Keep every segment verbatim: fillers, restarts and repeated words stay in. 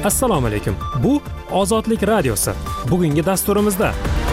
Assalomu alaykum. Bu Ozodlik radiosi. Bugungi dasturimizda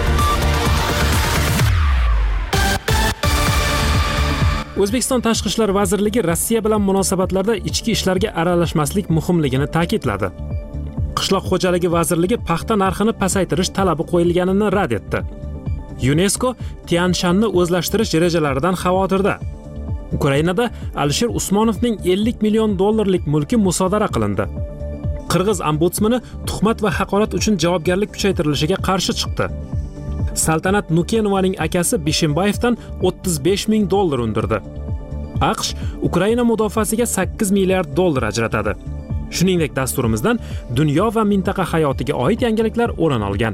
O'zbekiston Tashqi ishlar vazirligi Rossiya bilan munosabatlarda ichki ishlarga aralashmaslik muhimligini ta'kidladi. Qishloq xo'jaligi vazirligi paxta narxini pasaytirish talabi qo'yilganini rad etdi. UNESCO Tianshanni o'zlashtirish rejalaridan xavotirda. Ukrainada Alisher Usmonovning ellik million dollarlik mulki musodara qilindi. Qirg'iz ombudsmani tuhmat va haqorat uchun javobgarlik kuchaytirilishiga qarshi chiqdi. Saltanat Nukenovaning akasi Bishimbayevdan o'ttiz besh ming dollar undirdi. AQSh Ukraina mudofaasiga sakkiz milliard dollar ajratadi. Shuningdek, dasturimizdan dunyo va mintaqa hayotiga oid yangiliklar o'rin olgan.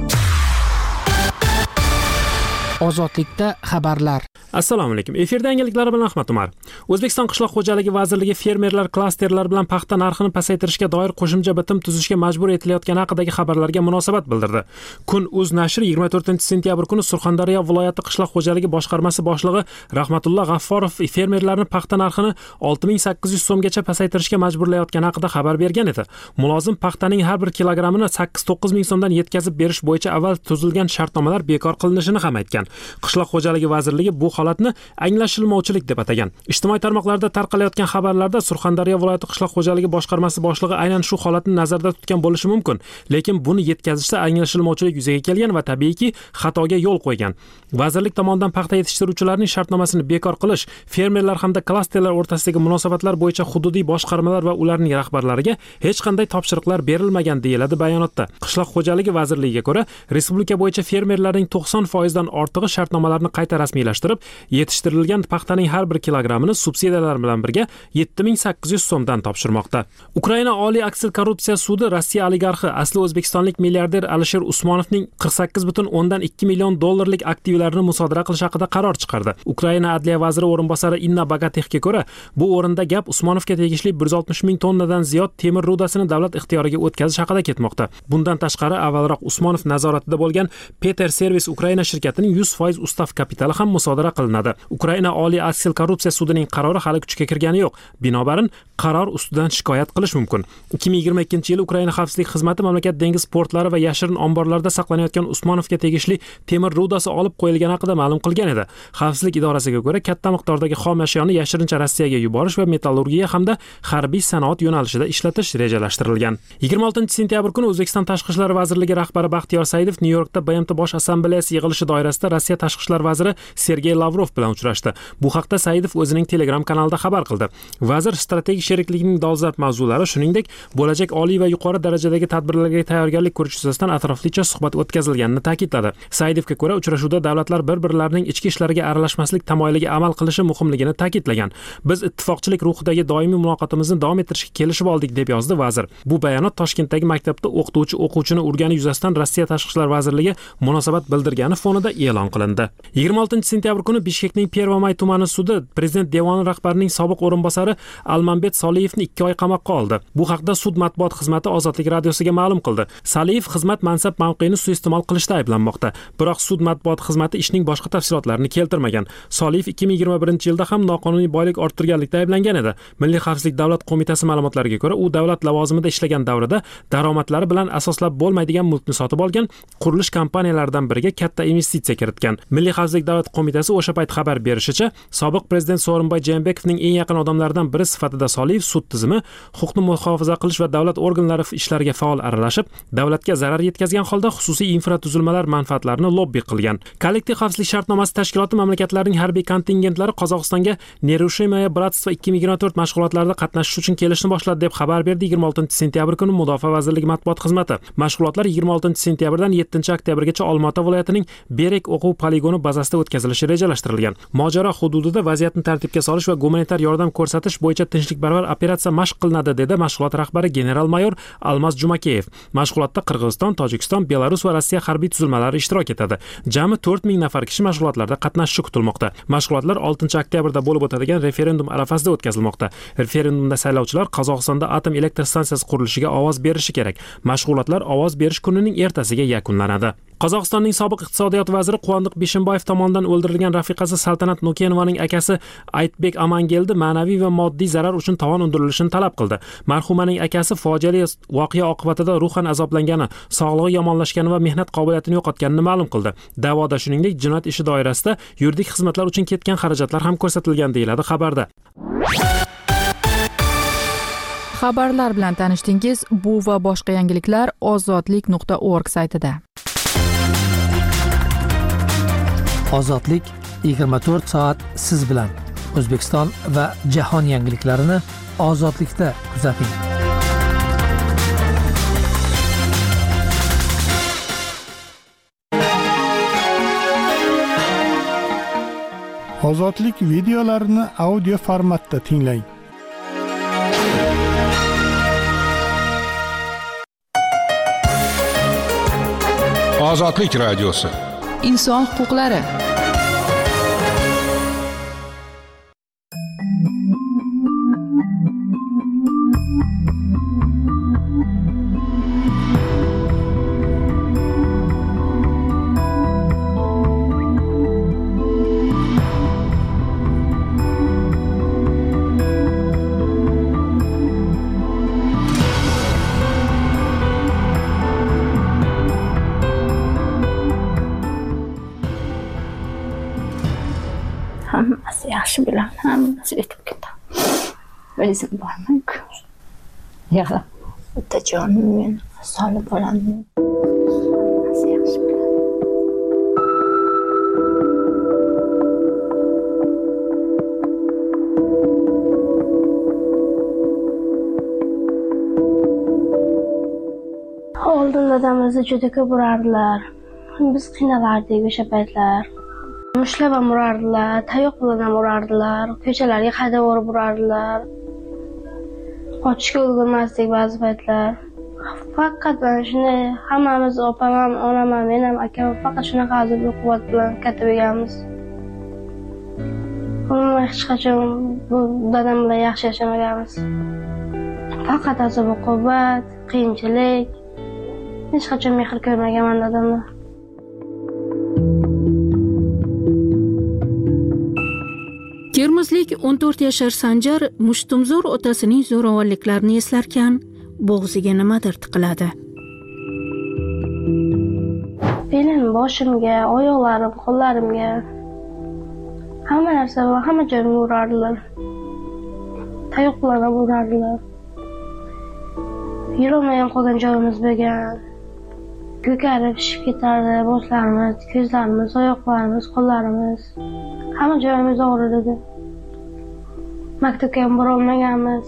Ozodlikda xabarlar. Assalomu alaykum. Efirda yangiliklar bilan Ahmad Umar. O'zbekiston Qishloq xo'jaligi vazirligi fermerlar klasterlari bilan paxta narxini pasaytirishga doir qo'shimcha bitim tuzishga majbur etilayotgani haqidagi xabarlarga munosabat bildirdi. Kun.uz nashri yigirma to'rtinchi sentyabr kuni Surxondaryo viloyati qishloq xo'jaligi boshqarmasi boshlig'i Rahmatulloh G'afforov fermerlarni paxta narxini olti ming sakkiz yuz so'mgacha pasaytirishga majburlayotgani haqida xabar bergan edi. Mulozim paxtaning har bir kilogramini sakkiz to'qqiz ming so'mdan yetkazib berish bo'yicha avval tuzilgan shartnomalar bekor qilinishini ham aytgan. Qishloq xo'jaligi vazirligi bu holatni anglashilmovchilik deb atagan. Ijtimoiy tarmoqlarda tarqalayotgan xabarlarda Surxondaryo viloyati qishloq xo'jaligi boshqarmasi boshlig'i aynan shu holatni nazarda tutgan bo'lishi mumkin, lekin buni yetkazishda anglashilmovchilik yuzaga kelgan va tabiiyki xatoga yo'l qo'ygan. Vazirlik tomonidan paxta yetishtiruvchilarning shartnomasini bekor qilish, fermerlar hamda klasterlar o'rtasidagi munosabatlar bo'yicha hududiy boshqarmalar va ularning rahbarlariga hech qanday topshiriqlar berilmagan deyiladi bayonotda. Qishloq xo'jaligi vazirligiga ko'ra, respublika bo'yicha fermerlarning to'qson foiz dan ortig'i shartnomalarni qayta rasmiylashtirib, yetishtirilgan paxtaning har bir kilogramini subsidiyalar bilan birga yetti ming sakkiz yuz so'mdan topshirmoqda. Ukraina Oliy aksil korrupsiya sudi Rossiya oligarxi asli o'zbekistonlik milliarder Alisher Usmonovning qirq sakkiz butun o'ndan ikki million dollarlik aktivlarini musodara qilish haqida qaror chiqardi. Ukraina adliya vaziri o'rinbosari Inna Bogatexga ko'ra, bu o'rinda gap Usmonovga tegishli bir yuz oltmish ming tonnadan ziyod temir rudasini davlat ixtiyoriga o'tkazish haqida ketmoqda. Bundan tashqari, avvalroq Usmonov nazoratida bo'lgan Peter Servis Ukraina shirkatining yuz foiz ustav kapitali ham musodara qilinadi. Ukraina Oliy aksil korrupsiya sudining qarori hali kuchga kirgani yo'q. Binobarin, qaror ustidan shikoyat qilish mumkin. ikki ming yigirma ikkinchi yil Ukraina xavfsizlik xizmati mamlakat dengiz portlari va yashirin omborlarda saqlanayotgan Usmonovga tegishli temir rudasi olib qo'yilgani haqida ma'lum qilgan edi. Xavfsizlik idorasiga ko'ra, katta miqdordagi xom ashyoni yashirincha Rossiyaga yuborish va metallurgiya hamda harbiy sanoat yo'nalishida ishlatish rejalashtirilgan. yigirma oltinchi sentyabr kuni O'zbekiston Tashqi ishlar vazirligi rahbari Baxtiyor Saidov Nyu-Yorkda B M T bosh assambleyasi yig'ilishi doirasida Rossiya Tashqi ishlar vaziri Sergey Lavrov bilan uchrashdi. Bu haqda Saidov o'zining Telegram kanalida xabar qildi. Vazir strategik sheriklikning dolzarb mavzulari, shuningdek, bo'lajak oliy va yuqori darajadagi tadbirlarga tayyorgarlik ko'rish yuzasidan atroflicha suhbat o'tkazilganini ta'kidladi. Saidovga ko'ra, uchrashuvda davlatlar bir-birlarining ichki ishlariga aralashmaslik tamoyiliga amal qilishi muhimligini ta'kidlagan. Biz ittifoqchilik ruhidagi doimiy muloqotimizni davom ettirishga kelishib oldik, deb yozdi vazir. Bu bayonot Toshkentdagi maktabda o'qituvchi o'quvchini urgani yuzasidan Rossiya Tashqi ishlar vazirligi munosabat bildirgani fonida e'lon qilindi. yigirma oltinchi sentyabr kuni Bishkekning Pervomay tumani sudi prezident devoni rahbarining sobiq o'rinbosari Almanbet Soliyevni ikki oy qamoqqa oldi. Bu haqda sud matbuot xizmati Ozodlik radiosiga ma'lum qildi. Soliyev xizmat mansab mavqeini suiiste'mol qilishda ayblanmoqda. Biroq sud matbuot xizmati ishning boshqa tafsilotlarini keltirmagan. Soliyev ikki ming yigirma birinchi yilda ham noqonuniy boylik orttirganlikda ayblangan edi. Milliy xavfsizlik davlat qo'mitasi ma'lumotlariga ko'ra, u davlat lavozimida ishlagan davrida daromadlari bilan asoslab bo'lmaydigan mulkni sotib olgan, qurilish kompaniyalaridan biriga katta investitsiya kiritgan. Milliy xavfsizlik davlat qo'mitasi o'sha payt xabar berishicha, sobiq prezident Sooronbay Jeenbekovning eng yaqin odamlaridan biri sifatida Soliyev sud tizimi, huquqni muhofaza qilish va davlat organlari ishlariga faol aralashib, davlatga zarar yetkazgan holda xususiy infratuzilmalar manfaatlarini lobbi qilgan. Kollektiv xavfsizlik shartnomasi tashkiloti mamlakatlarining harbiy kontingentlari Qozog'istonga Nerushimaya Bratstvo ikki ming yigirma to'rt mashg'ulotlarida qatnashish uchun kelishni boshladi deb xabar berdi yigirma oltinchi sentyabr kuni Mudofaa vazirligi matbuot xizmati. Mashg'ulotlar yigirma oltinchi sentyabrdan yettinchi oktyabrgacha Olmaota viloyatining Berek o'quv poligoni bazasida o'tkazilishi rejalashtirilgan. Mojaro hududida vaziyatni tartibga solish va gumanitar yordam ko'rsatish bo'yicha tinchlikparvar operatsiya mashq qilinadi, dedi mashg'ulot rahbari general-mayor Almaz Jumakeyev. Mashg'ulotda Qirg'iziston, Tojikiston, Belarus va Rossiya harbiy tuzilmalari ishtirok etadi. Jami to'rt ming nafar kishi mashg'ulotlarda qatnashishi kutilmoqda. Mashg'ulotlar oltinchi oktyabrda bo'lib o'tadigan referendum arafasida o'tkazilmoqda. Referendumda saylovchilar Qozog'istonda atom elektr stansiyasi qurilishiga ovoz berishi kerak. Mashg'ulotlar ovoz berish kunining ertasiga yakunlanadi. Qozog'istonning sobiq iqtisodiyot vaziri Quvondiq Beshimboyev tomonidan o'ldirilgan rafiqasi Saltanat Nukenovaning akasi Aytbek Amangeldi ma'naviy va moddiy zarar uchun tovon undirilishini talab qildi. Marhumaning akasi fojiali voqea oqibatida ruhan azoblangani, sog'lig'i yomonlashgani va mehnat qobiliyatini yo'qotganini ma'lum qildi. Da'voda shuningdek jinoyat ishi doirasida yuridik xizmatlar uchun ketgan xarajatlar ham ko'rsatilgan deyiladi xabarda. Xabarlar bilan tanishdingiz. Bu va boshqa yangiliklar ozodlik nuqta org saytida. Ozodlik yigirma to'rt soat siz bilan. O'zbekiston va jahon yangiliklarini ozodlikda kuzating. Ozodlik videolarini audio formatda tinglang. Ozodlik radiosi. Inson huquqlari. Hammasi yaxshi bilan, hammasi o'tib ketdi. O'zim borman-ku. Yig'lab, otajonim men, solib bolamni. Hammasi yaxshi bilan. Oldin dadamizni juda ko'p urardilar. Biz qiynalardik o'sha paytlar. Mushlab ham urardilar, tayoq bilan ham urardilar, ko'chalarga haydab olib urardilar. Qochishga ulgurmasdik ba'zi paytlar. Faqat mana shunday hammamiz opam ham, onam ham, men ham, akam faqat shunaqa azob quvvat bilan katta bo'lganmiz. Umuman hech qachon bu dadam bilan yaxshi yashamaganmiz. Faqat azob quvvat, qiyinchilik. Hech qachon mehr ko'rmaganman dadamdan. Termizlik o'n to'rt yashar Sanjar mushtumzo'r otasining zo'ravonliklarini eslarkan, bo'g'ziga nimadir tiqiladi. Belim, boshimga, oyoqlarim, qo'llarimga hamma narsa bilan hamma joyimga urardilar. Tayoq bilan ham urardilar. Yurolmagan qolgan joyimiz bo'lgan. Ko'karib shishib ketardi, boshlarimiz, ko'zlarimiz, oyoqlarimiz, qo'llarimiz. Hamma joyimiz og'rir edi. Maktabga ham bora olmaganmiz.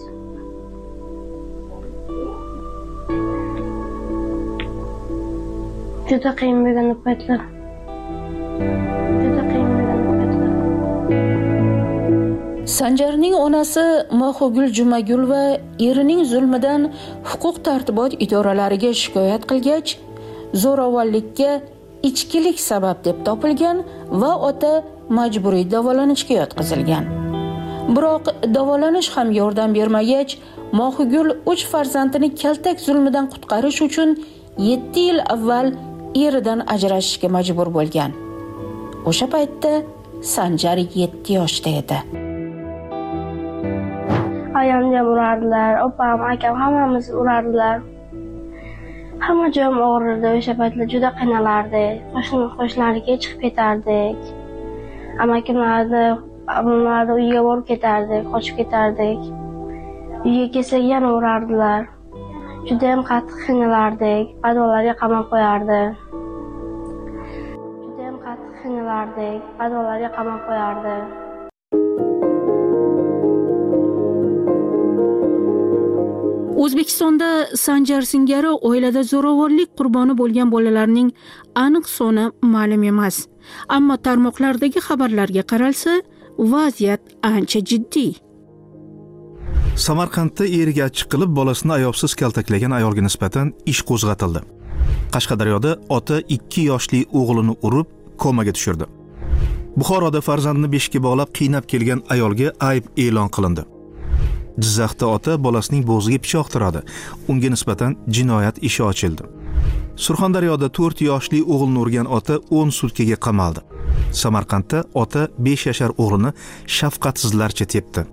Juda qiyin bo'lgan paytlar. Juda qiyin bo'lgan paytlar. Sanjarning onasi Mahogul Jumagul va erining zulmidan huquq tartibot idoralariga shikoyat qilgach, zo'ravonlikka ichkilik sabab deb topilgan va ota majburiy davolanishga yotqizilgan. Biroq davolanish ham yordam bermagach, Mohugul uch farzandini kaltak zulmidan qutqarish uchun yetti yil avval eridan ajrashishga majbur bo'lgan. O'sha paytda Sanjar yetti yoshda edi. Ayamga urardilar, opam, akam hammamiz urardilar. Hamma joyim og'rirdi, o'sha paytlar juda qiynalardik. Qo'shni qo'shnilarga chiqib ketardik. Amakimlarni, abimlarni uyiga borib ketardik, qochib ketardik. Uyga kelsak yana urardilar. Juda ham qattiq qiynalardik, padollarga qamab qo'yardi. Juda ham qattiq qiynalardik, padollarga qamab qo'yardi. O'zbekistonda Sanjar singari oilada zo'ravonlik qurboni bo'lgan bolalarning aniq soni ma'lum emas. Ammo tarmoqlardagi xabarlarga qaralsa, vaziyat ancha jiddiy. Samarqandda eriga achchiq qilib bolasini ayovsiz kaltaklagan ayolga nisbatan ish qo'zg'atildi. Qashqadaryoda ota ikki yoshli o'g'lini urib komaga tushirdi. Buxoroda farzandini beshikka bog'lab qiynab kelgan ayolga ayb e'lon qilindi. Jizzaxda ota bolasining bo'g'ziga pichoq tiradi. Unga nisbatan jinoyat ishi ochildi. Surxondaryoda to'rt yoshli o'g'ilni urgan ota o'n sutkaga qamaldi. Samarqandda ota besh yashar o'g'lini shafqatsizlarcha tepdi.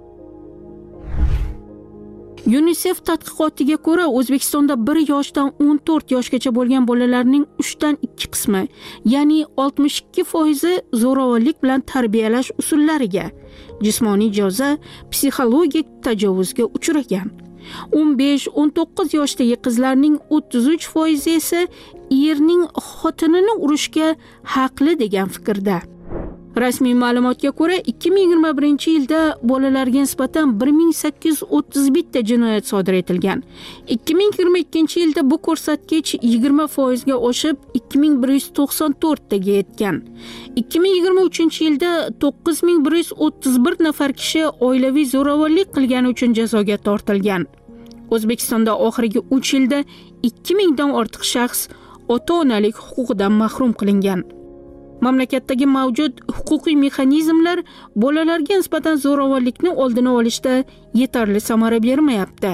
UNICEF tadqiqotiga ko'ra, O'zbekistonda bir yoshdan o'n to'rt yoshgacha bo'lgan bolalarning uchdan ikki qismi, ya'ni oltmish ikki foizi zo'ravonlik bilan tarbiyalash usullariga, jismoniy jazo, psixologik tajovuzga uchragan. o'n besh o'n to'qqiz yoshdagi qizlarning o'ttiz uch foizi esa erning xotinini urishga haqli degan fikrda. Rasmiy ma'lumotga ko'ra, ikki ming yigirma birinchi yilda bolalarga nisbatan bir ming sakkiz yuz o'ttiz bitta jinoyat sodir etilgan. ikki ming yigirma ikkinchi yilda bu ko'rsatkich yigirma foizga oshib ikki ming bir yuz to'qson to'rt taga yetgan. ikki ming yigirma uchinchi yilda to'qqiz ming bir yuz o'ttiz bir nafar kishi oilaviy zo'ravonlik qilgani uchun jazoga tortilgan. O'zbekistonda oxirgi uch yilda ikki mingdan ortiq shaxs ota-onalik huquqidan mahrum qilingan. Mamlakatdagi mavjud huquqiy mexanizmlar bolalarga nisbatan zo'ravonlikni oldini olishda yetarli samara bermayapti.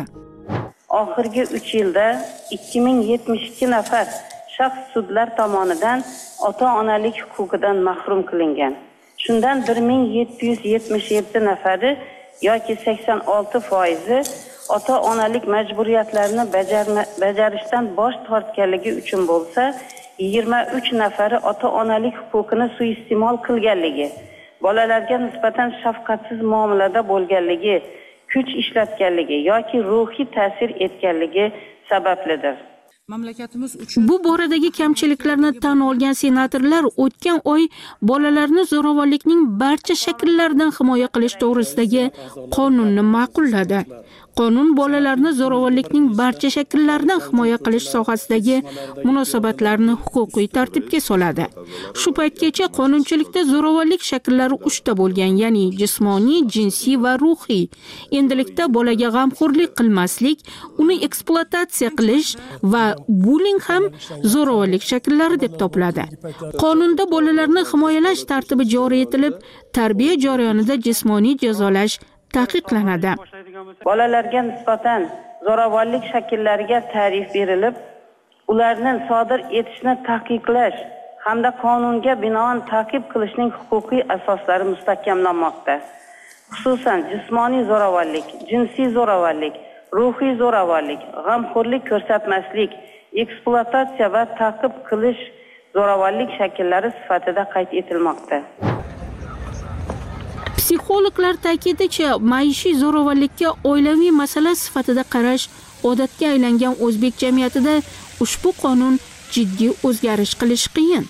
Oxirgi uch yilda ikki ming yetmish ikki nafar shaxs sudlar tomonidan ota-onalik huquqidan mahrum qilingan. Shundan bir ming yetti yuz yetmish yetti nafari yoki sakson olti foizi ota-onalik majburiyatlarini bajarishdan bosh tortganligi uchun bo'lsa, yigirma uch nafari ota-onalik huquqini suiiste'mol qilganligi, bolalarga nisbatan shafqatsiz muomalada bo'lganligi, kuch ishlatganligi yoki ruhiy ta'sir etganligi sabablidir. Mamlakatimiz uchun bu boradagi kamchiliklarni tan olgan senatorlar o'tgan oy bolalarni zo'ravonlikning barcha shakllaridan himoya qilish to'g'risidagi qonunni ma'qulladi. Qonun bolalarni zo'ravonlikning barcha shakllaridan himoya qilish sohasidagi munosabatlarni huquqiy tartibga soladi. Shu paytgacha qonunchilikda zo'ravonlik shakllari uchta bo'lgan, ya'ni jismoniy, jinsiy va ruhiy. Endilikda bolaga g'amxo'rlik qilmaslik, uni ekspluatatsiya qilish va bullying ham zo'ravonlik shakllari deb topiladi. Qonunda bolalarni himoyalash tartibi joriy etilib, tarbiya jarayonida jismoniy jazolash taqiqlanadi. Bolalarga nisbatan zo'ravonlik shakllariga ta'rif berilib, ularni sodir etishni taqiqlash hamda qonunga binoan ta'qib qilishning huquqiy asoslari mustahkamlanmoqda. Xususan, jismoniy zo'ravonlik, jinsiy zo'ravonlik, ruhiy zo'ravonlik, g'amxo'rlik ko'rsatmaslik, ekspluatatsiya va ta'qib qilish zo'ravonlik shakllari sifatida qayd etilmoqda. Psixologlar ta'kidlashicha, maishiy zo'ravonlikka oilaviy masala sifatida qarash odatga aylangan o'zbek jamiyatida ushbu qonun jiddiy o'zgarish qilish qiyin.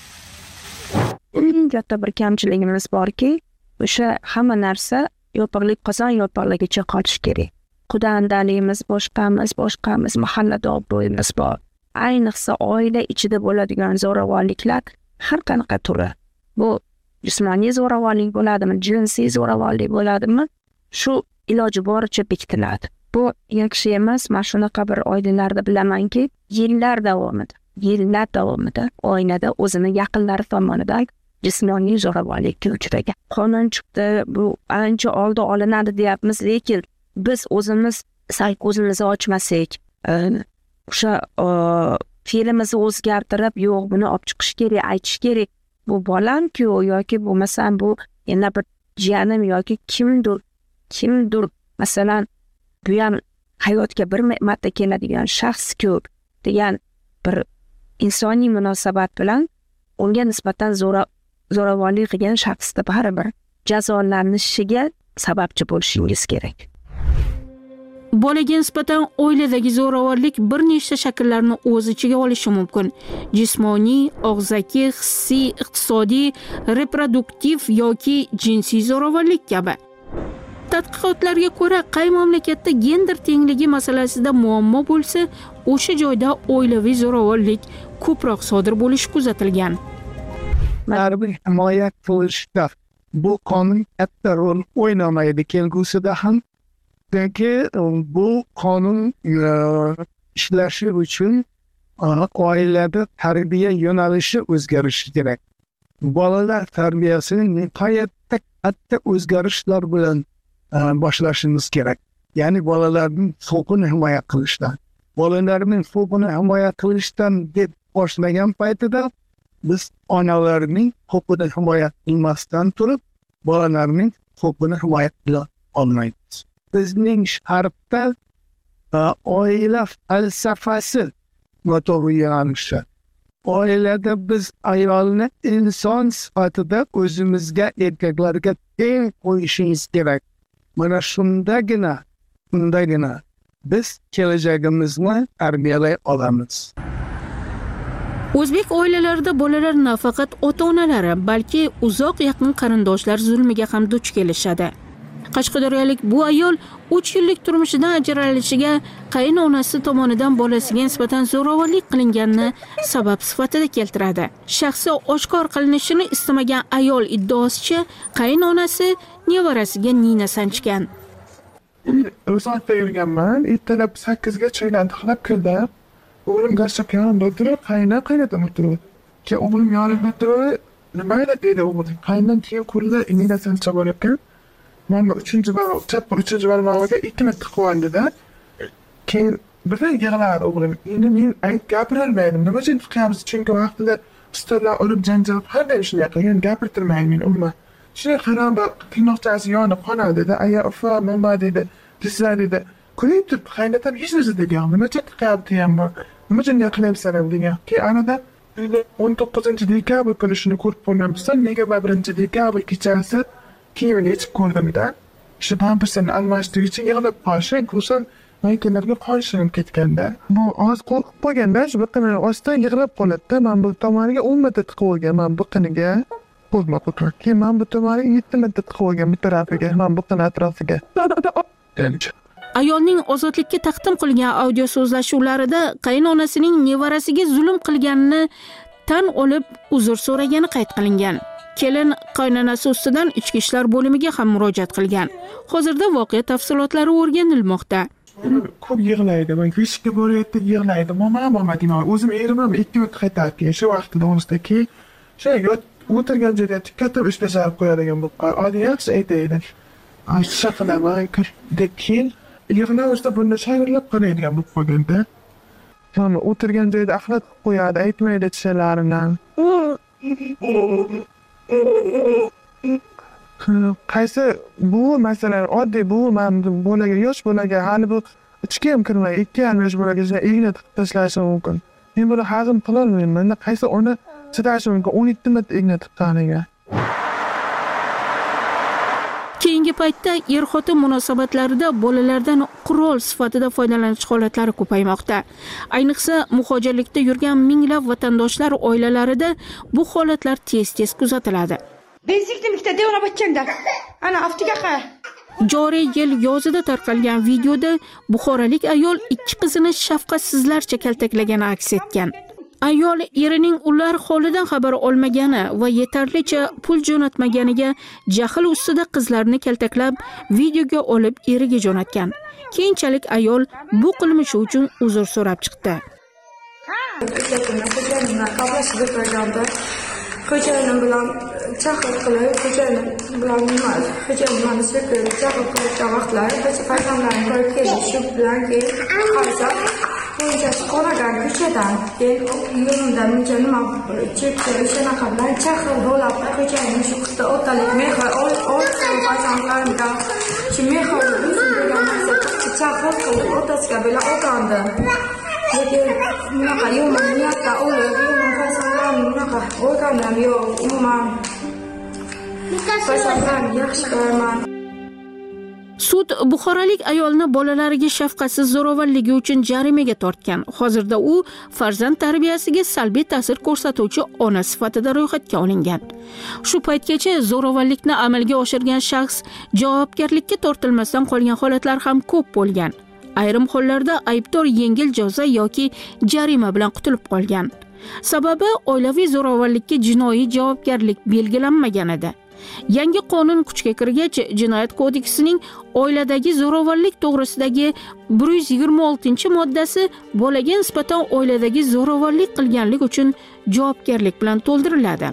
Eng katta bir kamchiligimiz borki, o'sha hamma narsa yopiqlik qozon yopiqligicha qolish kerak. Qudandaligimiz boshqamiz, boshqamiz, mahallada obro'yimiz bor. Ayniqsa oila ichida bo'ladigan zo'ravonliklar har qanaqa turi. Bu jismoniy zo'ravonlik bo'ladimi, jinsiy zo'ravonlik bo'ladimi, shu iloji boricha bekitiladi. Bu yaxshi emas. Men shunaqa bir oilalarda bilamanki, yillar davomida, yillar davomida oilada o'zini yaqinlari tomonidan jismoniy zo'ravonlikka uchragan. Qonun chiqdi, bu ancha oldi olinadi deyapmiz, lekin biz o'zimiz sal ko'zimizni ochmasak, o'sha fe'limizni o'zgartirib, yo'q, buni olib chiqish kerak, aytish kerak. Bu bolam-ku yoki bo'lmasam bu yana bir jiyanim yoki kimdir, kimdir, masalan, bu ham hayotga bir marta keladigan shaxs-ku degan bir insoniy munosabat bilan unga nisbatan zo'ravonlik qilgan shaxsda baribir jazolanishiga sababchi bo'lishingiz kerak. Bolaga nisbatan oiladagi zo'ravonlik bir nechta shakllarni o'z ichiga olishi mumkin. Jismoniy, og'zaki, hissiy, iqtisodiy, reproduktiv yoki jinsiy zo'ravonlik kabi. Tadqiqotlarga ko'ra, qay mamlakatda gender tengligi masalasida muammo bo'lsa, o'sha joyda oilaviy zo'ravonlik ko'proq sodir bo'lishi kuzatilgan. Harbiy himoya qilishda bu qonun katta rol o'ynamaydi kelgusida ham. Chunki bu qonun ishlashi uchun oilada tarbiya yo'nalishi o'zgarishi kerak. Bolalar tarbiyasini nihoyatda katta o'zgarishlar bilan boshlashimiz kerak. Ya'ni bolalarning huquqini himoya qilishdan. bolalarning huquqini himoya qilishdan deb boshlagan paytida biz onalarning huquqini himoya qilmasdan turib bolalarning huquqini himoya qila olmaymiz. Bizning sharqda oila falsafasi noto'g'ri yo'nalishi. Oilada biz ayolni inson sifatida o'zimizga, erkaklarga teng qo'yishimiz kerak. Mana shundagina, shundagina biz kelajagimizni tarbiyalay olamiz. O'zbek oilalarida bolalar nafaqat ota-onalari, balki uzoq yaqin qarindoshlar zulmiga ham duch kelishadi. Qashqadaryolik bu ayol uch yillik turmushidan ajralishiga qaynonasi tomonidan bolasiga nisbatan zo'ravonlik qilinganini sabab sifatida keltiradi. Shaxsi oshkor qilinishini istamagan ayol iddaosicha qaynonasi nevarasiga nina sanchgan. O'zimda yurganman, ertalab sakkizga choylarni taxlab kirdim. O'g'lim gashab yonimda o'tirib, qayna qaynatam o'tirib. Keyin o'g'lim yonimda o'tirib, nima dedi o'g'lim? Qaynan keyin qo'lida nina sanchib olayotgan. Mana uchinchi bor, chappa uchinchi barmog'iga ikki marta qo'ydi-da. Keyin birdan yig'ladi o'g'lim. Endi men ayt gapirolmaydim. Nima uchun qilamiz? Chunki vaqtida ustalar olib janjal qanday shunday qilgan gapirtirmayman men umuman. Shunday qarab, qiynoqchasi yonib qonadi dedi. Aya ufa, nima dedi? Sizlar dedi. Ko'rib turib, qaynatam hech narsa degan. Nima uchun qilyapti ham bor? Nima uchun qilyapsan degan. Keyin anada o'n to'qqizinchi dekabr kuni shuni ko'rib qolganmisan. Nega birinchi dekabr kechasi kiyimini yechib ko'rdim-da. Shu pampersini almashtirish uchun yig'lab qolishim, xususan maykalarga qon shirin ketganda. Bu oz qo'rqib qolganda, shu biqini ostdan yig'lab qoladi-da. Men bu tomoniga o'n marta tiqib olgan, men biqiniga qo'zma qo'yib. Keyin men bu tomoniga yetti marta tiqib olgan bir tarafiga, men biqini atrofiga. Ayolning ozodlikka taqdim qilgan audio so'zlashuvlarida qaynonasining nevarasiga zulm qilganini tan olib uzr so'ragani qayd qilingan. Kelin qaynonasi ustidan ichki ishlar bo'limiga ham murojaat qilgan. Hozirda voqea tafsilotlari o'rganilmoqda. Ko'p yig'laydi, men ishga borayotib yig'laydi. Mama, mama deyman. O'zim erim ham ikki marta qaytarib, shu vaqtida o'nisdagi shay o'tirgan joyda katta ish tashlab qo'yadigan bu. Odi yaxshi aytaydi. Ay, shaqalaman, deb keyin yig'lashda bunda shayrlab qaraydigan bo'lib qolganda. Mana o'tirgan joyda axlat qo'yadi, aytmaydi tishlarini. Qaysi bu masalan oddiy bu men bolaga yosh bolaga hali bu ichga ham kirmay ikki yarim yosh bolaga igna tiqib tashlashi mumkin. Men buni hazm qila olmayman. Qaysi ona chidashi mumkin o'n yetti marta igna tiqqaniga. Keyingi paytda er-xotin munosabatlarida bolalardan qurol sifatida foydalanish holatlari ko'paymoqda. Ayniqsa, muhojirlikda yurgan minglab vatandoshlar oilalarida bu holatlar tez-tez kuzatiladi. Beziklikda devona bachchangda. Ana aftiga qa. Joriy yil yozida tarqalgan videoda buxorolik ayol ikki qizini shafqatsizlarcha kaltaklagani aks etgan. Ayol erining ular holidan xabar olmagani va yetarlicha pul jo'natmaganiga jahl ustida qizlarni kaltaklab videoga olib eriga jo'natgan. Keyinchalik ayol bu qilmishi uchun uzr so'rab chiqdi. Xo'jayinim bilan chaqir qilib, xo'jayinim bilan nima? Xo'jayinim bilan chaqir qilgan vaqtlar, biz farzandlarni ko'rib keldik, shu bilan keyin qarasa bo'yicha qoragan ko'chadan keyin yo'limda muncha nima chekcha shunaqa bilan chaqir bo'lib xo'jayinim shu qizda otalik mehr ol ol farzandlarimdan shu mehr o'zim degan narsa chaqir qilib otasiga bilan otandi. Lekin bunaqa yomon niyatda o'lib yomon farzandlarim bunaqa o'rgandim yo'q umuman farzandlarim yaxshi ko'raman. Sud buxorolik ayolni bolalariga shafqatsiz zo'ravonligi uchun jarimaga tortgan. Hozirda u farzand tarbiyasiga salbiy ta'sir ko'rsatuvchi ona sifatida ro'yxatga olingan. Shu paytgacha zo'ravonlikni amalga oshirgan shaxs javobgarlikka tortilmasdan qolgan holatlar ham ko'p bo'lgan. Ayrim hollarda aybdor yengil jazo yoki jarima bilan qutulib qolgan. Sababi oilaviy zo'ravonlikka jinoiy javobgarlik belgilanmagan edi. Yangi qonun kuchga kirgach, Jinoyat kodeksining oiladagi zo'ravonlik to'g'risidagi bir yuz yigirma oltinchi moddasi bolaga nisbatan oiladagi zo'ravonlik qilganlik uchun javobgarlik bilan to'ldiriladi.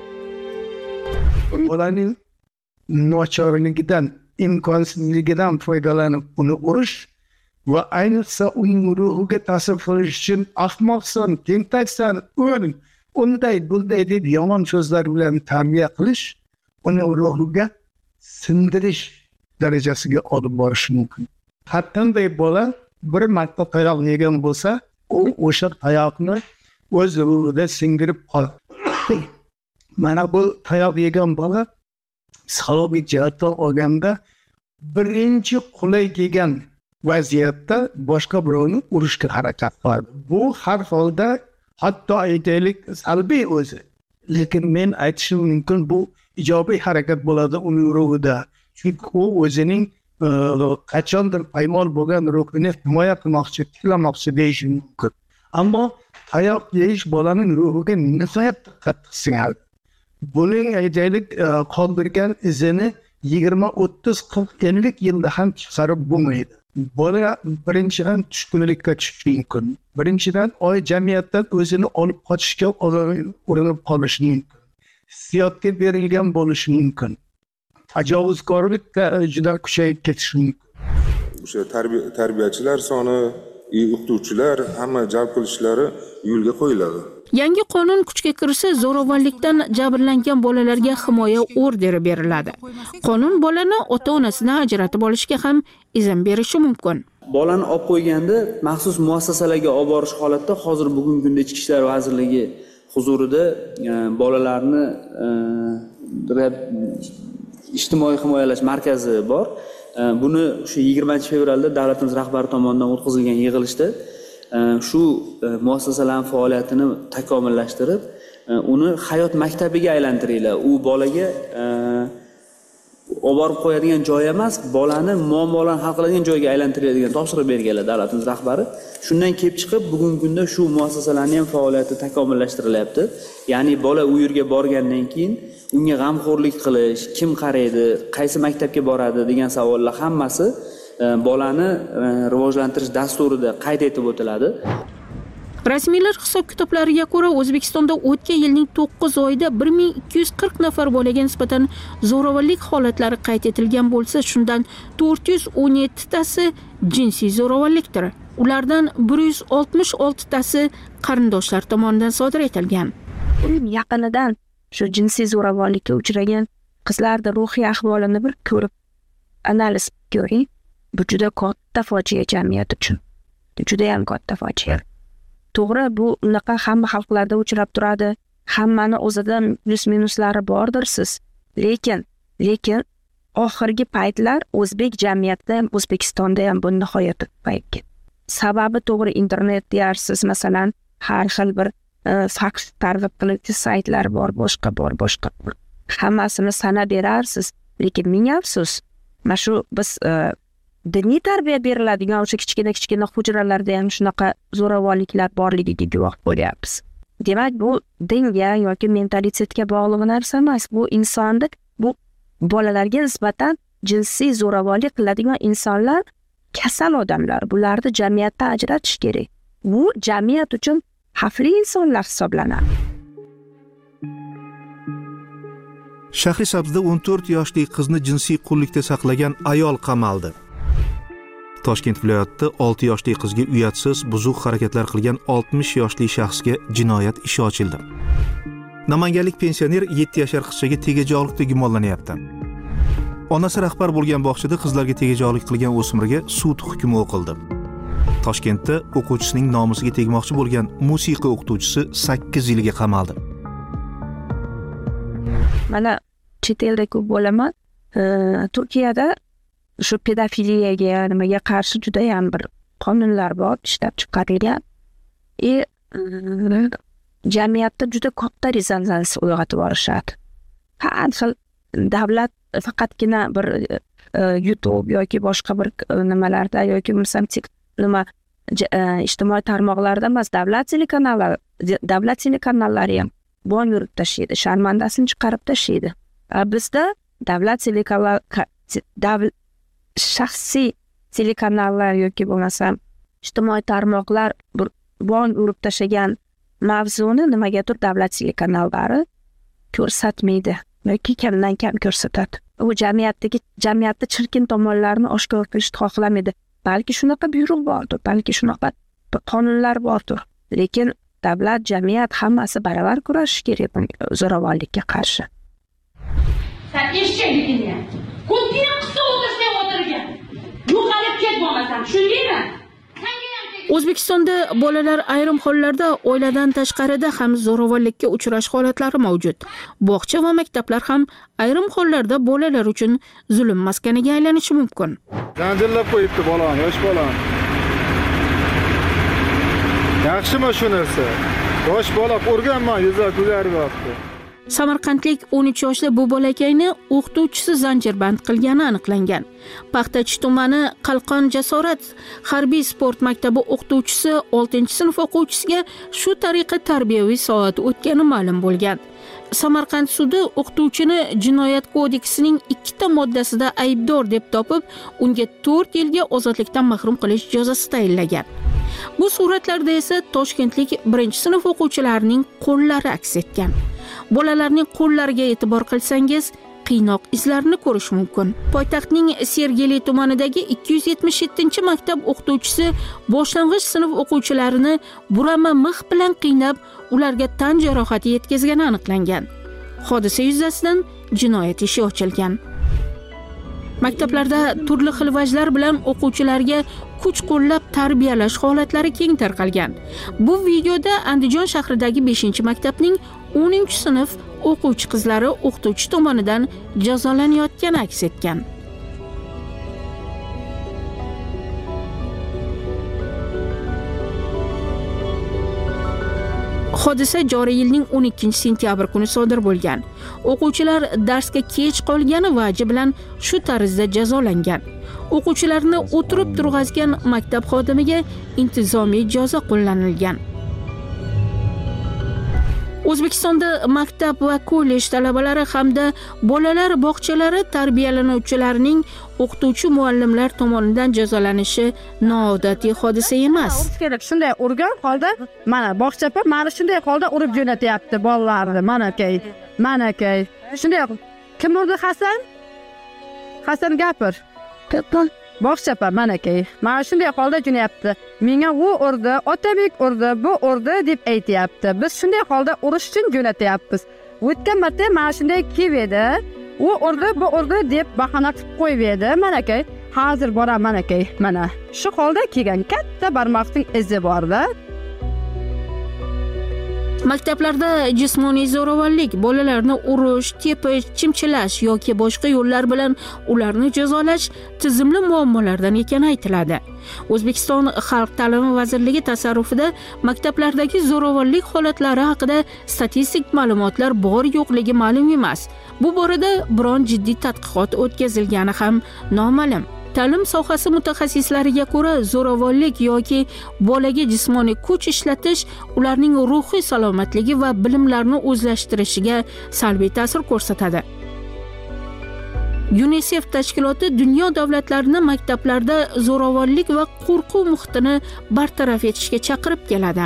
Bolaning nochorligidan, imkonsizligidan foydalanib uni urish va ayniqsa uning ruhiga ta'sir qilish uchun ahmoqsan, tentaksan, o'l, unday bunday deb yomon so'zlar bilan tarbiya qilish uni ruhiga sindirish darajasiga olib borishi mumkin. Har qanday bola bir marta tayoq yegan bo'lsa, u o'sha tayoqni o'z ruhida singdirib qoladi. Mana bu tayoq yegan bola psixologik jihatdan olganda birinchi qulay kelgan vaziyatda boshqa birovni urishga harakat qiladi. Bu har holda hatto aytaylik salbiy o'zi. Lekin men aytishim mumkin bu ijobiy harakat bo'ladi uning ruhida. Chunki u o'zining qachondir paymol bo'lgan ruhini himoya qilmoqchi, tiklamoqchi deyish mumkin. Ammo tayoq yeyish bolaning ruhiga nihoyatda qattiq singadi. Buning aytaylik qoldirgan izini yigirma, o'ttiz, qirq, ellik yilda ham chiqarib bo'lmaydi. Bola birinchidan tushkunlikka tushishi mumkin. Birinchidan oy jamiyatdan o'zini olib qochishga urinib qolishi mumkin. Hissiyotga berilgan bo'lishi mumkin. Tajovuzkorlikka juda kuchayib ketishi mumkin. O'sha tarbiyachilar soni, o'qituvchilar hamma jalb qilishlari yo'lga qo'yiladi. Yangi qonun kuchga kirsa, zo'ravonlikdan jabrlangan bolalarga himoya orderi beriladi. Qonun bolani ota-onasidan ajratib olishga ham izn berishi mumkin. Bolani olib qo'yganda maxsus muassasalarga olib borish holatda hozir bugungi kunda Ichki ishlar vazirligi huzurida bolalarni ijtimoiy himoyalash markazi bor. Buni o'sha yigirmanchi fevralda davlatimiz rahbari tomonidan o'tkazilgan yig'ilishda shu muassasalarning faoliyatini takomillashtirib, uni hayot maktabiga aylantiringlar. U bolaga olib borib qo'yadigan joy emas, bolani muammolarni hal qiladigan joyga aylantiradigan topshiriq berganlar davlatimiz rahbari. Shundan kelib chiqib, bugungi kunda shu muassasalarning ham faoliyati takomillashtirilyapti. Ya'ni bola u yerga borgandan keyin unga g'amxo'rlik qilish, kim qaraydi, qaysi maktabga boradi degan savollar hammasi bolani rivojlantirish dasturida qayd etib o'tiladi. Rasmiylar hisob-kitoblariga ko'ra, O'zbekistonda o'tgan yilning to'qqiz oyida bir ming ikki yuz qirq nafar bolaga nisbatan zo'ravonlik holatlari qayd etilgan bo'lsa, shundan to'rt yuz o'n yetti tasi jinsiy zo'ravonlikdir. Ulardan bir yuz oltmish olti tasi qarindoshlar tomonidan sodir etilgan. Yaqinidan shu jinsiy zo'ravonlikka uchragan qizlarning ruhiy ahvolini bir ko'rib analiz ko'ring. Bu juda katta fojia jamiyat uchun. Juda ham katta fojia. To'g'ri, bu unaqa hamma xalqlarda uchrab turadi. Hammani o'zida plus minuslari bordirsiz. Lekin, lekin oxirgi paytlar o'zbek jamiyatida ham, O'zbekistonda ham bu nihoyatda ko'payib ketdi. Sababi to'g'ri internet deyarsiz, masalan, har xil bir fakt targ'ib qiluvchi saytlar bor, boshqa bor, boshqa bor. Hammasini sanab berarsiz. Lekin ming afsus, mana shu biz diniy tarbiya beriladigan o'sha kichkina-kichkina hujralarda ham shunaqa zo'ravonliklar borligiga guvoh bo'lyapmiz. Demak, bu dinga yoki mentalitetga bog'liq narsa emas. Bu insonni, bu bolalarga nisbatan jinsiy zo'ravonlik qiladigan insonlar kasal odamlar. Bularni jamiyatdan ajratish kerak. Bu jamiyat uchun xavfli insonlar hisoblanadi. Shahrisabzda o'n to'rt yoshli qizni jinsiy qullikda saqlagan ayol qamaldi. Toshkent viloyatida olti yoshli qizga uyatsiz, buzuq harakatlar qilgan oltmish yoshli shaxsga jinoyat ishi ochildi. Namanganlik pensioner yetti yashar qizchaga tegajog'likda gumonlanyapti. Onasi rahbar bo'lgan bog'chada qizlarga tegajog'lik qilgan o'smirga sud hukmi o'qildi. Toshkentda o'quvchisining nomusiga tegmoqchi bo'lgan musiqa o'qituvchisi sakkiz yilga qamaldi. Mana chet elda ko'p bo'laman. Turkiyada shu pedofiliyaga, nimaga qarshi juda ham bir qonunlar bor, ishlab chiqarilgan. E jamiyatda juda katta rezonans uyg'otib borishadi. Har xil davlat faqatgina bir YouTube yoki boshqa bir nimalarda yoki misam nima ijtimoiy tarmoqlarda emas, davlat telekanallari, davlat telekanallari ham bon yurib tashlaydi, sharmandasini chiqarib tashlaydi. Bizda davlat telekanallari, shaxsiy telekanallar yoki bo'lmasam ijtimoiy tarmoqlar bir bon urib tashlagan mavzuni nimagadir davlat telekanallari ko'rsatmaydi yoki kamdan kam ko'rsatadi. U jamiyatdagi jamiyatda chirkin tomonlarni oshkor qilishni xohlamaydi. balki shunaqa buyruq bordir, balki shunaqa qonunlar bordir, lekin davlat, jamiyat hammasi baravar kurashishi kerak zo'ravonlikka qarshi. Sen eshakligini, ko'pgina qissa o'tirsang o'tirgan. Yo'qolib ketmasan, shundaymi? O'zbekistonda bolalar ayrim hollarda oiladan tashqarida ham zo'ravonlikka uchrash holatlari mavjud. Bog'cha va maktablar ham ayrim hollarda bolalar uchun zulm maskaniga aylanishi mumkin. Zanjirlab qo'yibdi bolani, yosh bolani. Yaxshimi shu narsa? Yosh bola o'rganman, yuzlab ko'tarib yotdi. Samarqandlik o'n uch yoshli bu bolakayni o'qituvchisi zanjirband qilgani aniqlangan. Paxtachi tumani Qalqon Jasorat harbiy sport maktabi o'qituvchisi oltinchi sinf o'quvchisiga shu tariqa tarbiyaviy soat o'tgani ma'lum bo'lgan. Samarqand sudi o'qituvchini Jinoyat kodeksining ikkita moddasida aybdor deb topib, unga to'rt yilga ozodlikdan mahrum qilish jazosi tayinlagan. Bu suratlarda esa toshkentlik birinchi sinf o'quvchilarining qo'llari aks etgan. Bolalarning qo'llariga e'tibor qilsangiz, qiynoq izlarini ko'rish mumkin. Poytaxtning Sergeli tumanidagi ikki yuz yetmish yettinchi maktab o'qituvchisi boshlang'ich sinf o'quvchilarini burama mix bilan qiynab, ularga tan jarohati yetkazgani aniqlangan. Hodisa yuzasidan jinoyat ishi ochilgan. Maktablarda turli xil vajlar bilan o'quvchilarga kuch qo'llab tarbiyalash holatlari keng tarqalgan. Bu videoda Andijon shahridagi beshinchi maktabning o'ninchi sinf o'quvchi qizlari o'qituvchi tomonidan jazolanayotgani aks etgan. Hodisa joriy yilning o'n ikkinchi sentyabr kuni sodir bo'lgan. O'quvchilar darsga kech qolgani vaji bilan shu tarzda jazolangan. O'quvchilarni o'tirib turg'azgan maktab xodimiga intizomiy jazo qo'llanilgan. O'zbekistonda maktab va kollej talabalari hamda bolalar bog'chalari tarbiyalanuvchilarining o'qituvchi muallimlar tomonidan jazolanishi noodatiy hodisa emas. Shunday urgan holda, mana bog'chapa mana shunday holda urib jo'natyapti bolalarni. Mana kay, mana kay. Shunday kim urdi Hasan? Hasan gapir. Bog'chapa mana kay. Mana shunday holda jo'nayapti. Menga u urdi, otabek urdi, bu urdi deb aytayapti. Biz shunday holda urish uchun jo'natyapmiz. O'tgan marta mana shunday kelib edi. U urdi, bu urdi deb bahona qilib qo'yib edi. Mana kay, hozir boraman mana kay. Mana shu holda kelgan katta barmoqning izi bor-da. Maktablarda jismoniy zo'ravonlik, bolalarni urish, tepish, chimchilash yoki boshqa yo'llar bilan ularni jazolash tizimli muammolardan ekani aytiladi. O'zbekiston Xalq ta'limi vazirligi tasarrufida maktablardagi zo'ravonlik holatlari haqida statistik ma'lumotlar bor-yo'qligi ma'lum emas. Bu borada biron jiddiy tadqiqot o'tkazilgani ham noma'lum. Ta'lim sohasi mutaxassislariga ko'ra, zo'ravonlik yoki bolaga jismoniy kuch ishlatish ularning ruhiy salomatligi va bilimlarini o'zlashtirishiga salbiy ta'sir ko'rsatadi. UNICEF tashkiloti dunyo davlatlarini maktablarda zo'ravonlik va qo'rquv muhitini bartaraf etishga chaqirib keladi.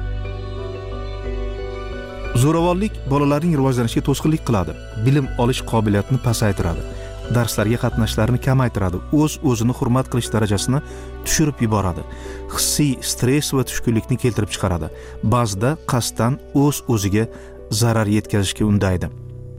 Zo'ravonlik bolalarning rivojlanishiga to'sqinlik qiladi, bilim olish qobiliyatini pasaytiradi, darslarga qatnashlarini kamaytiradi, o'z-o'zini hurmat qilish darajasini tushirib yuboradi, hissiy stress va tushkunlikni keltirib chiqaradi, ba'zida qasddan o'z-o'ziga zarar yetkazishga undaydi.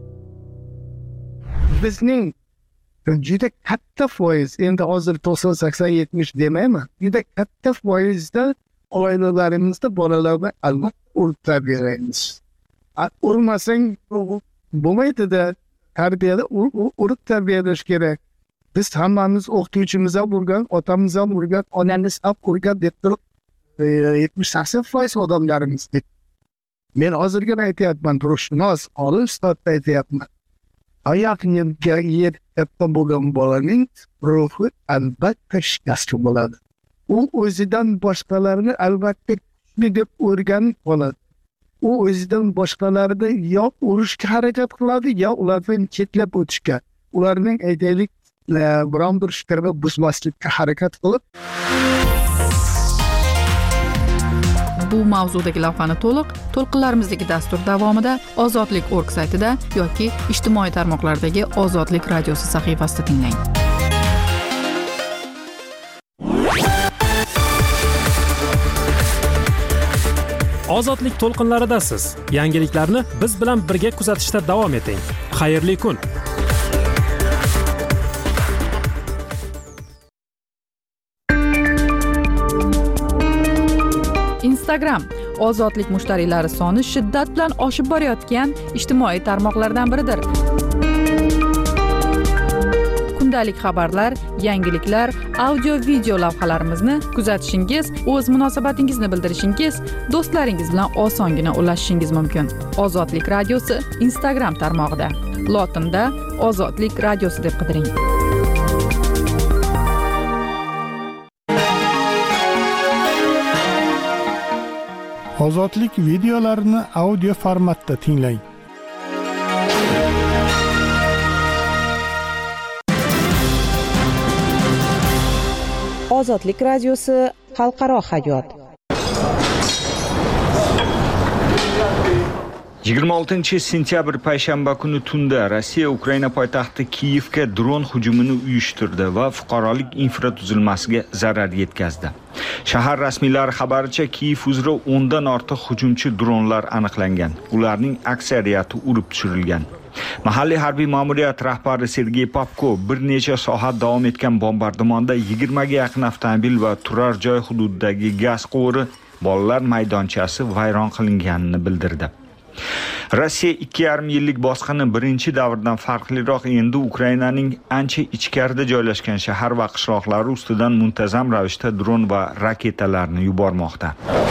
Bizning juda katta foiz, endi hozir to'qson sakson yetmish demayman, juda katta foizda oilalarimizda bolalarni albatta urib tarbiyalaymiz. Urmasang bo'lmaydi-da, tarbiyada urib tarbiyalash kerak. Biz hammamiz o'qituvchimiz ham urgan, otamiz ham urgan, onamiz ham urgan deb turib yetmish sakson foiz odamlarimiz. Men hozirgina aytyapman, ruhshunos, olim sifatida aytyapman. Oyoqga yetib bo'lgan bolaning ruhi albatta shikast bo'ladi. U o'zidan boshqalarni albatta kuchli deb o'rganib qoladi. U o'zidan boshqalarni yo urishga harakat qiladi, yo ulardan chetlab o'tishga, ularning aytaylik biron bir fikrini buzmaslikka harakat qilib. Bu mavzudagi lavhani to'liq to'lqinlarimizdagi dastur davomida Ozodlik nokta org saytida yoki ijtimoiy tarmoqlardagi Ozodlik radiosi sahifasida tinglang. Ozodlik to'lqinlaridasiz. Yangiliklarni biz bilan birga kuzatishda davom eting. Xayrli kun. Instagram ozodlik mushtariylari soni shiddat bilan oshib borayotgan ijtimoiy tarmoqlardan biridir. Kundalik xabarlar, yangiliklar, audio-video lavhalarimizni kuzatishingiz, o'z munosabatingizni bildirishingiz, do'stlaringiz bilan osongina ulashishingiz mumkin. Ozodlik radiosi Instagram tarmog'ida. Lotinda Ozodlik radiosi deb qidiring. Ozodlik videolarini audio formatda tinglang. Ozodlik radiosi xalqaro hayot. yigirma oltinchi sentyabr payshanba kuni tunda Rossiya Ukraina poytaxti Kiyevga dron hujumini uyushtirdi va fuqarolik infratuzilmasiga zarar yetkazdi. Shahar rasmiylari xabaricha Kiyev uzra o'ndan ortiq hujumchi dronlar aniqlangan. Ularning aksariyati urib tushirilgan. Mahalliy harbiy ma'muriyat rahbari Sergey Popko bir necha soat davom etgan bombardimonda yigirmaga yaqin avtomobil va turar joy hududidagi gaz quvuri, bolalar maydonchasi vayron qilinganini bildirdi. Rossiya ikki yarim yillik bosqini birinchi davrdan farqliroq endi Ukrainaning ancha ichkarida joylashgan shahar va qishloqlari ustidan muntazam ravishda dron va raketalarni yubormoqda.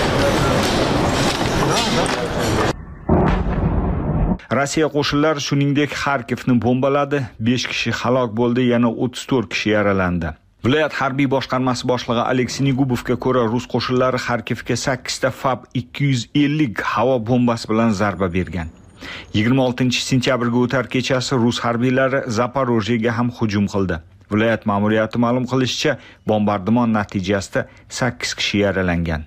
Rossiya qo'shinlari shuningdek Xarkivni bombaladi, besh kishi halok bo'ldi, yana o'ttiz to'rt kishi yaralandi. Viloyat harbiy boshqarmasi boshlig'i Aleksey Negubovga ko'ra, rus qo'shinlari Xarkivga sakkizta Fab ikki yuz ellik havo bombasi bilan zarba bergan. yigirma oltinchi sentyabrga o'tar kechasi rus harbiylari Zaporojyega ham hujum qildi. Viloyat ma'muriyati ma'lum qilishicha, bombardimon natijasida sakkiz kishi yaralangan.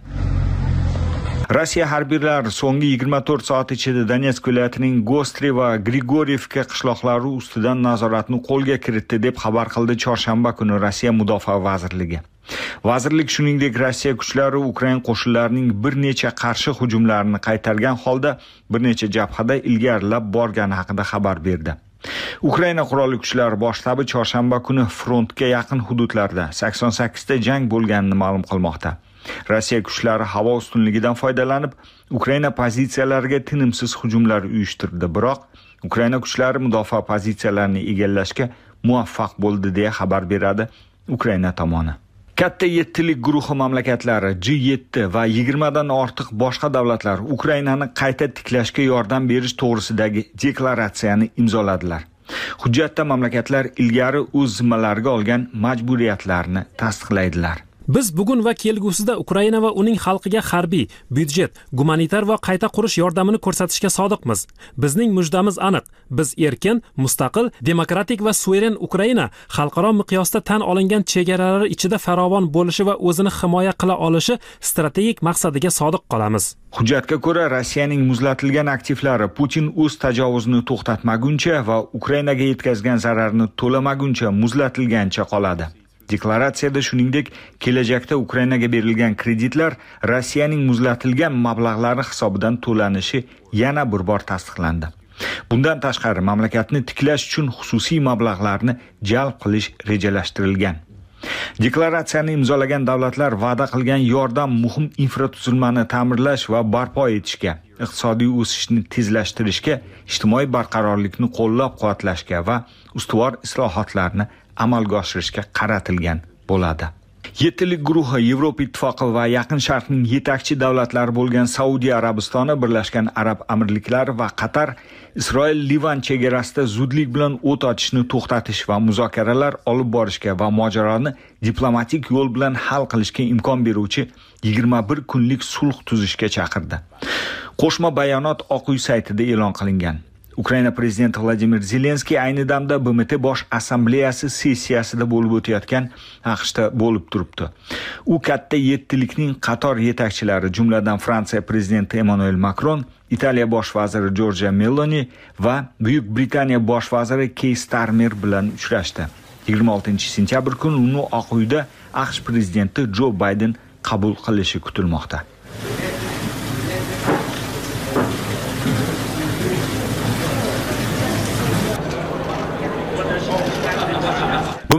Rossiya harbiylari so'nggi yigirma to'rt soat ichida Donetsk viloyatining Gostri va Grigorievka qishloqlari ustidan nazoratni qo'lga kiritdi deb xabar qildi chorshanba kuni Rossiya Mudofaa vazirligi. Vazirlik shuningdek Rossiya kuchlari Ukraina qo'shinlarining bir necha qarshi hujumlarini qaytargan holda bir necha jabhada ilgarilab borgani haqida xabar berdi. Ukraina qurolli kuchlari bosh shtabi chorshanba kuni frontga yaqin hududlarda sakson sakkizta jang bo'lganini ma'lum qilmoqda. Rossiya kuchlari havo ustunligidan foydalanib, Ukraina pozitsiyalariga tinimsiz hujumlar uyushtirdi, biroq Ukraina kuchlari mudofaa pozitsiyalarini egallashga muvaffaq bo'ldi deya xabar beradi Ukraina tomoni. Katta yettilik guruhi mamlakatlari G yetti va yigirma dan ortiq boshqa davlatlar Ukrainani qayta tiklashga yordam berish to'g'risidagi deklaratsiyani imzoladilar. Hujjatda mamlakatlar ilgari o'z zimmalariga olgan majburiyatlarni tasdiqlaydilar. Biz bugun va kelgusida Ukraina va uning xalqiga harbiy, byudjet, gumanitar va qayta qurish yordamini ko'rsatishga sodiqmiz. Bizning mujdamiz aniq. Biz erkin, mustaqil, demokratik va suveren Ukraina xalqaro miqyosda tan olingan chegaralari ichida farovon bo'lishi va o'zini himoya qila olishi strategik maqsadiga sodiq qolamiz. Hujjatga ko'ra, Rossiyaning muzlatilgan aktivlari Putin o'z tajovuzini to'xtatmaguncha va Ukrainaga yetkazgan zararni to'lamaguncha muzlatilgancha qoladi. Deklaratsiyada shuningdek, kelajakda Ukrainaga berilgan kreditlar Rossiyaning muzlatilgan mablag'lari hisobidan to'lanishi yana bir bor tasdiqlandi. Bundan tashqari, mamlakatni tiklash uchun xususiy mablag'larni jalb qilish rejalashtirilgan. Deklaratsiyani imzolagan davlatlar va'da qilgan yordam muhim infratuzilmani ta'mirlash va barpo etishga, iqtisodiy o'sishni tezlashtirishga, ijtimoiy barqarorlikni qo'llab-quvvatlashga va ustuvor islohotlarni amalga oshirishga qaratilgan bo'ladi. Yettilik guruhi Yevropa ittifoqi va Yaqin Sharqning yetakchi davlatlari bo'lgan Saudiya Arabistoni, Birlashgan Arab Amirliklari va Qatar Isroil-Livan chegarasida zudlik bilan o't ochishni to'xtatish va muzokaralar olib borishga va mojaroni diplomatik yo'l bilan hal qilishga imkon beruvchi yigirma bir kunlik sulh tuzishga chaqirdi. Qo'shma bayonot Oq uy saytida e'lon qilingan. Ukraina prezidenti Vladimir Zelenskiy ayni damda B M T bosh assambleyasi sessiyasida bo'lib o'tayotgan AQShda bo'lib turibdi. U katta yettilikning qator yetakchilari, jumladan Fransiya prezidenti Emmanuel Macron, Italiya bosh vaziri Giorgia Meloni va Buyuk Britaniya bosh vaziri Keir Starmer bilan uchrashdi. yigirma oltinchi sentyabr kuni uni Oq uyda AQSh prezidenti Jo Bayden qabul qilishi kutilmoqda.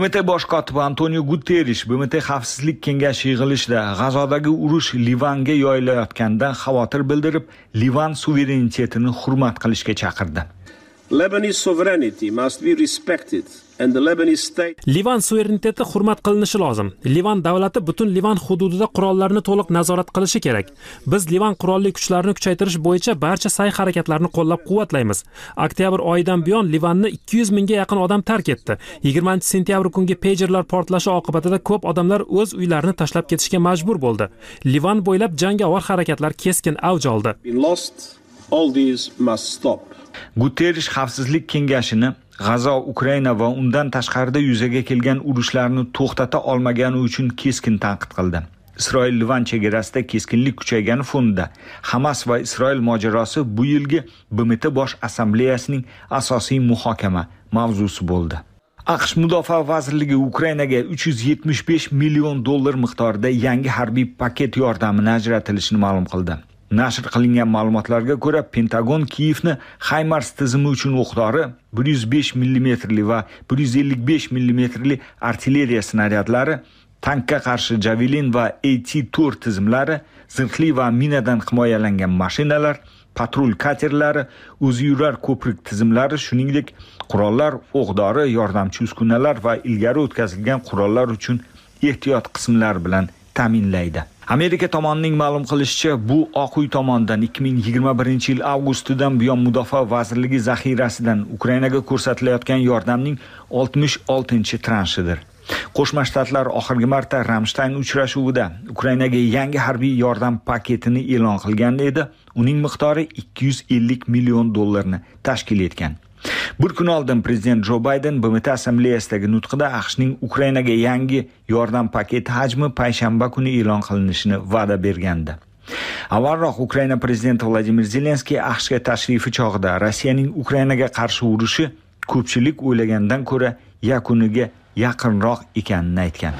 B M T bosh kotibi Antonio Guterrish B M T xavfsizlik kengashi yig'ilishida G'azodagi urush Livanga yoyilayotganidan xavotir bildirib, Livan suverenitetini hurmat qilishga chaqirdi. Lebanese sovereignty must be respected and the Lebanese state Livan suvereniteti hurmat qilinishi lozim. Livan davlati butun Livan hududida qurollarni to'liq nazorat qilishi kerak. Biz Livan qurolli kuchlarini kuchaytirish bo'yicha barcha sa'y-harakatlarni qo'llab-quvvatlaymiz. Oktyabr oyidan buyon Livanni ikki yuz mingga yaqin odam tark etdi. yigirmanchi sentyabr kungi pagerlar portlashi oqibatida ko'p odamlar o'z uylarini tashlab ketishga majbur bo'ldi. Livan bo'ylab jangovar harakatlar keskin avj oldi. All these must stop. Guterrish xavfsizlik kengashini G'azo, Ukraina va undan tashqarida yuzaga kelgan urushlarni to'xtata olmagani uchun keskin tanqid qildi. Isroil-Livan chegarasida keskinlik kuchaygani fonida Hamas va Isroil mojarosi bu yilgi B M T bosh assambleyasining asosiy muhokama mavzusi bo'ldi. AQSh Mudofaa vazirligi Ukrainaga uch yuz yetmish besh million dollar miqdorida yangi harbiy paket yordamini ajratilishini ma'lum qildi. Nashr qilingan ma'lumotlarga ko'ra, Pentagon Kiyevni HIMARS tizimi uchun o'qdori bir yuz besh millimetrli va bir yuz ellik besh millimetrli artilleriya snaryadlari, tankka qarshi Javelin va A T to'rt tizimlari, zirhli va minadan himoyalangan mashinalar, patrul katerlari, o'zi yurar ko'prik tizimlari, shuningdek qurollar, o'qdori, yordamchi uskunalar va ilgari o'tkazilgan qurollar uchun ehtiyot qismlar bilan ta'minlaydi. Amerika tomonining ma'lum qilishicha, bu Oq uy tomonidan ikki ming yigirma birinchi yil avgustidan buyon Mudofaa vazirligi zaxirasidan Ukrainaga ko'rsatilayotgan yordamning oltmish oltinchi transhidir. Qo'shma Shtatlar oxirgi marta Ramstein uchrashuvida Ukrainaga yangi harbiy yordam paketini e'lon qilgan edi. Uning miqdori ikki yuz ellik million dollarni tashkil etgan. Bir kun oldin prezident Jo Bayden B M T assambleyasidagi nutqida AQShning Ukrainaga yangi yordam paketi hajmi payshanba kuni e'lon qilinishini va'da bergandi. Avvalroq Ukraina prezidenti Vladimir Zelenskiy AQShga tashrifi chog'ida Rossiyaning Ukrainaga qarshi urushi ko'pchilik o'ylagandan ko'ra yakuniga yaqinroq ekanini aytgan.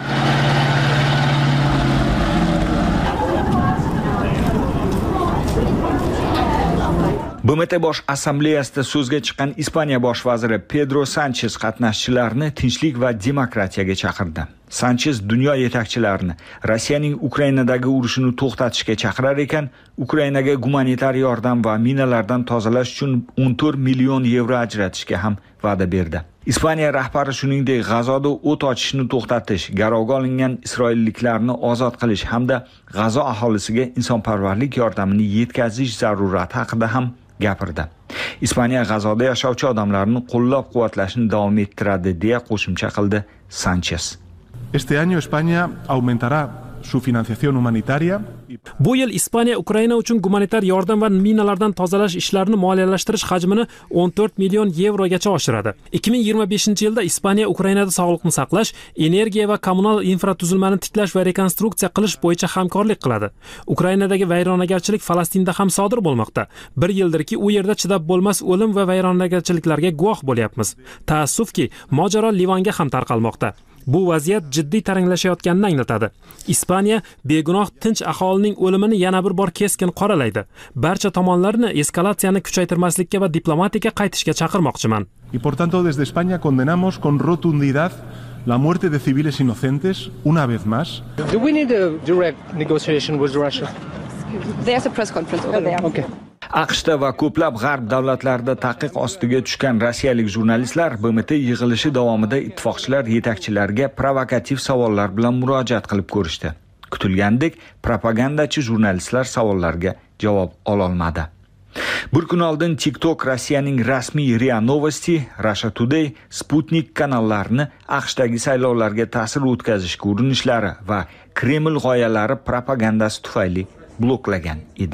B M T bosh assambleyasida so'zga chiqqan Ispaniya bosh vaziri Pedro Sanchez qatnashchilarni tinchlik va demokratiyaga chaqirdi. Sanchez dunyo yetakchilarini Rossiyaning Ukrainadagi urushini to'xtatishga chaqirar ekan, Ukrainaga gumanitar yordam va minalardan tozalash uchun o'n to'rt million yevro ajratishga ham va'da berdi. Ispaniya rahbari shuningdek G'azoda o't ochishni to'xtatish, garovga olingan isroilliklarni ozod qilish hamda G'azo aholisiga insonparvarlik yordamini yetkazish zarurati haqida ham gapirdi. Ispaniya G'azoda yashovchi odamlarni qo'llab-quvvatlashni davom ettiradi deya qo'shimcha qildi Sanchez. Este año España aumentará su financiación humanitaria. Bu yil Ispaniya Ukraina uchun gumanitar yordam va minalardan tozalash ishlarini moliyalashtirish hajmini o'n to'rt million yevrogacha oshiradi. ikki ming yigirma beshinchi yilda Ispaniya Ukrainada sog'liqni saqlash, energiya va kommunal infratuzilmani tiklash va rekonstruksiya qilish bo'yicha hamkorlik qiladi. Ukrainadagi vayronagarchilik Falastinda ham sodir bo'lmoqda. Bir yildirki u yerda chidab bo'lmas o'lim va vayronagarchiliklarga guvoh bo'lyapmiz. Taassufki, mojaro Livanga ham tarqalmoqda. Bu vaziyat jiddiy taranglashayotganini anglatadi. Ispaniya begunoh tinch aholining o'limini yana bir bor keskin qoralaydi. Barcha tomonlarni eskalatsiyani kuchaytirmaslikka va diplomatiyaga qaytishga chaqirmoqchiman. Y por tanto desde España condenamos con rotundidad la muerte de civiles inocentes una vez más. Do we need a direct negotiation with Russia? There's a press conference over there. Okay. AQShda va ko'plab g'arb davlatlarida taqiq ostiga tushgan rossiyalik jurnalistlar B M T yig'ilishi davomida ittifoqchilar yetakchilariga provokativ savollar bilan murojaat qilib ko'rishdi. Kutilgandek, propagandachi jurnalistlar savollarga javob ola olmadi. Bir kun oldin TikTok Rossiyaning rasmiy R I A Novosti, Russia Today, Sputnik kanallarini AQShdagi saylovlarga ta'sir o'tkazishga urinishlari va Kreml g'oyalari propagandasi tufayli bloklagan edi.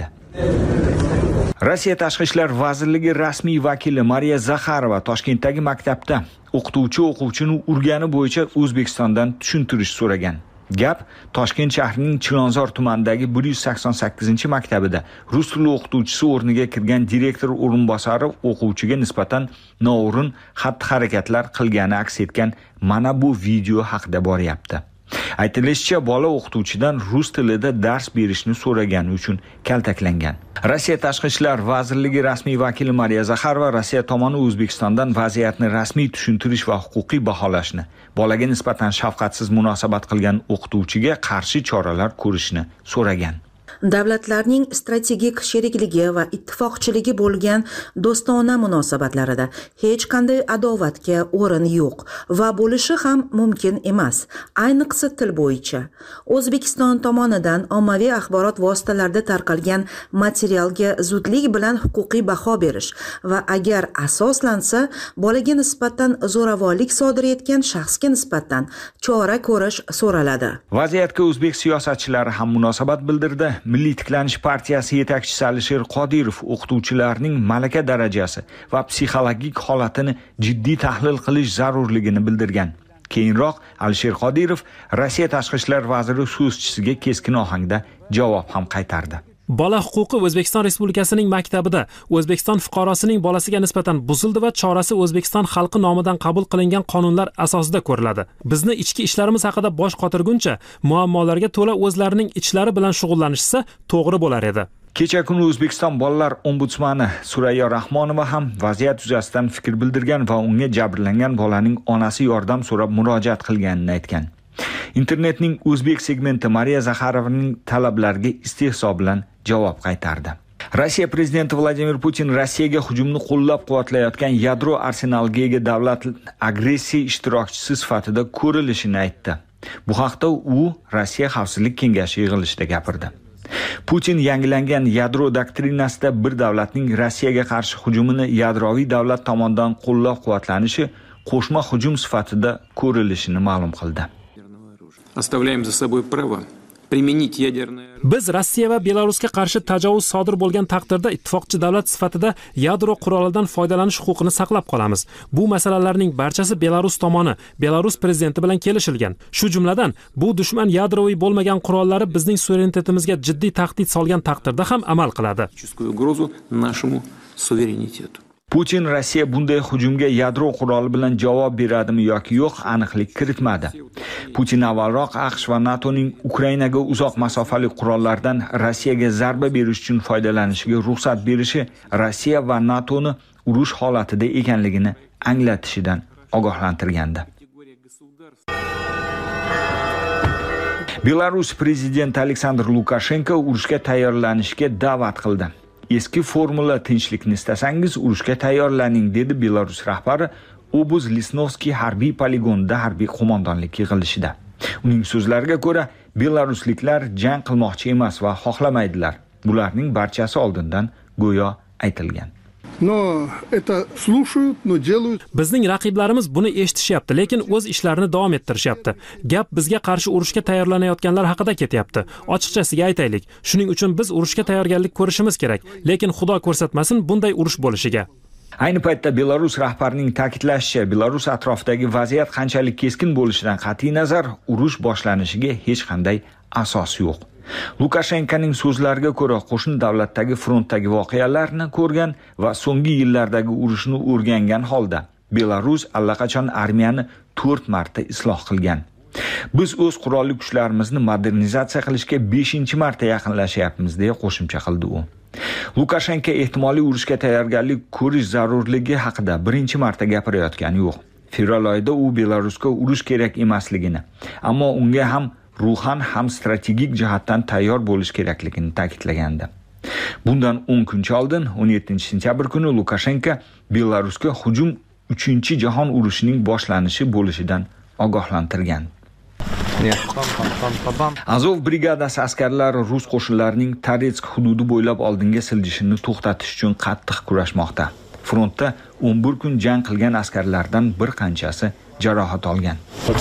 Rossiya Tashqi ishlar vazirligi rasmiy vakili Mariya Zakharova Toshkentdagi maktabda o'qituvchi o'quvchini urgani bo'yicha O'zbekistondan tushuntirish so'ragan. Gap Toshkent shahrining Chilonzor tumanidagi bir yuz sakson sakkizinchi maktabida rus tili o'qituvchisi o'rniga kirgan direktor o'rinbosari o'quvchiga nisbatan noo'rin xatti-harakatlar qilgani aks etgan mana bu video haqida boryapti. Aytilishicha, bola o'qituvchidan rus tilida dars berishni so'ragani uchun kaltaklangan. Rossiya Tashqi ishlar vazirligi rasmiy vakili Mariya Zakharova Rossiya tomoni O'zbekistondan vaziyatni rasmiy tushuntirish va huquqiy baholashni, bolaga nisbatan shafqatsiz munosabat qilgan o'qituvchiga qarshi choralar ko'rishni so'ragan. Davlatlarning strategik sherikligi va ittifoqchiligi bo'lgan do'stona munosabatlarida hech qanday adovatga o'rin yo'q va bo'lishi ham mumkin emas. Ayniqsa til bo'yicha. O'zbekiston tomonidan ommaviy axborot vositalarida tarqalgan materialga zudlik bilan huquqiy baho berish va agar asoslansa, bolaga nisbatan zo'ravonlik sodir etgan shaxsga nisbatan chora ko'rish so'raladi. Vaziyatga o'zbek siyosatchilari ham munosabat bildirdi. Milliy tiklanish partiyasi yetakchisi Alisher Qodirov o'qituvchilarning malaka darajasi va psixologik holatini jiddiy tahlil qilish zarurligini bildirgan. Keyinroq Alisher Qodirov Rossiya Tashqi ishlar vaziri so'zchisiga keskin ohangda javob ham qaytardi. Bola huquqi O'zbekiston Respublikasining maktabida O'zbekiston fuqarosining bolasiga nisbatan buzildi va chorasi O'zbekiston xalqi nomidan qabul qilingan qonunlar asosida ko'riladi. Bizni ichki ishlarimiz haqida bosh qotirguncha muammolarga to'la o'zlarining ichlari bilan shug'ullanishsa to'g'ri bo'lar edi. Kecha kuni O'zbekiston bolalar ombudsmani Surayyo Rahmonova ham vaziyat yuzasidan fikr bildirgan va unga jabrlangan bolaning onasi yordam so'rab murojaat qilganini aytgan. Internetning o'zbek segmenti Mariya Zakharovaning talablariga istehzo bilan javob qaytardi. Rossiya prezidenti Vladimir Putin Rossiyaga hujumni qo'llab-quvvatlayotgan yadro arsenaliga ega davlat agressiya ishtirokchisi sifatida ko'rilishini aytdi. Bu haqda u Rossiya Xavfsizlik kengashi yig'ilishida gapirdi. Putin yangilangan yadro doktrinasida bir davlatning Rossiyaga qarshi hujumini yadroviy davlat tomonidan qo'llab-quvvatlanishi qo'shma hujum sifatida ko'rilishini ma'lum qildi. Оставляем за собой право применить ядерное. Biz Rossiya va Belarusga qarshi tajovuz sodir bo'lgan taqdirda ittifoqchi davlat sifatida yadro qurollaridan foydalanish huquqini saqlab qolamiz. Bu masalalarning barchasi Belarus tomoni, Belarus prezidenti bilan kelishilgan. Shu jumladan, bu dushman yadroviy bo'lmagan qurollari bizning suverenitetimizga jiddiy tahdid solgan taqdirda ham amal qiladi. Угрозу нашему суверенитету. Putin Rossiya bunday hujumga yadro quroli bilan javob beradimi yoki yo'q aniqlik kiritmadi. Putin avvalroq AQSh va NATOning Ukrainaga uzoq masofali qurollardan Rossiyaga zarba berish uchun foydalanishiga ruxsat berishi Rossiya va NATOni urush holatida ekanligini anglatishidan ogohlantirgandi. Belarus prezidenti Aleksandr Lukashenko urushga tayyorlanishga da'vat qildi. Eski formula tinchlikni istasangiz urushga tayyorlaning dedi Belarus rahbari Obuz Lisnovskiy harbiy poligonida harbiy qo'mondonlik yig'ilishida. Uning so'zlariga ko'ra, belarusliklar jang qilmoqchi emas va xohlamaydilar. Bularning barchasi oldindan go'yo aytilgan. Но это слушают, но делают. Bizning raqiblarimiz buni eshitishyapti, lekin o'z ishlarini davom ettirishyapti. Gap bizga qarshi urushga tayyorlanayotganlar haqida ketyapti. Ochiqchasiga aytaylik, shuning uchun biz urushga tayyorgarlik ko'rishimiz kerak, lekin Xudo ko'rsatmasin bunday urush bo'lishiga. Ayni paytda Belarus rahbarining ta'kidlashicha, Belarus atrofidagi vaziyat qanchalik keskin bo'lishidan qat'iy nazar, urush boshlanishiga hech qanday asos yo'q. Lukashenkoning so'zlariga ko'ra, qo'shni davlatdagi frontdagi voqealarni ko'rgan va so'nggi yillardagi urushni o'rgangan holda Belarus allaqachon armiyani to'rt marta isloh qilgan. Biz o'z qurolli kuchlarimizni modernizatsiya qilishga beshinchi marta yaqinlashyapmiz deya qo'shimcha qildi u. Lukashenko ehtimoliy urushga tayyorgarlik ko'rish zarurligi haqida birinchi marta gapirayotgani yo'q. Fevral oyida u Belarusga urush kerak emasligini, ammo unga ham ruhan ham strategik jihatdan tayyor bo'lish kerakligini ta'kidlagandi. Bundan o'n kun oldin o'n yettinchi sentyabr kuni Lukashenko Belarusga hujum uchinchi jahon urushining boshlanishi bo'lishidan ogohlantirgan. Azov brigadasi askarlari rus qo'shinlarining Toretsk hududi bo'ylab oldinga siljishini to'xtatish uchun qattiq kurashmoqda. Frontda o'n bir kun jang qilgan askarlardan bir qanchasi jarohat olgan.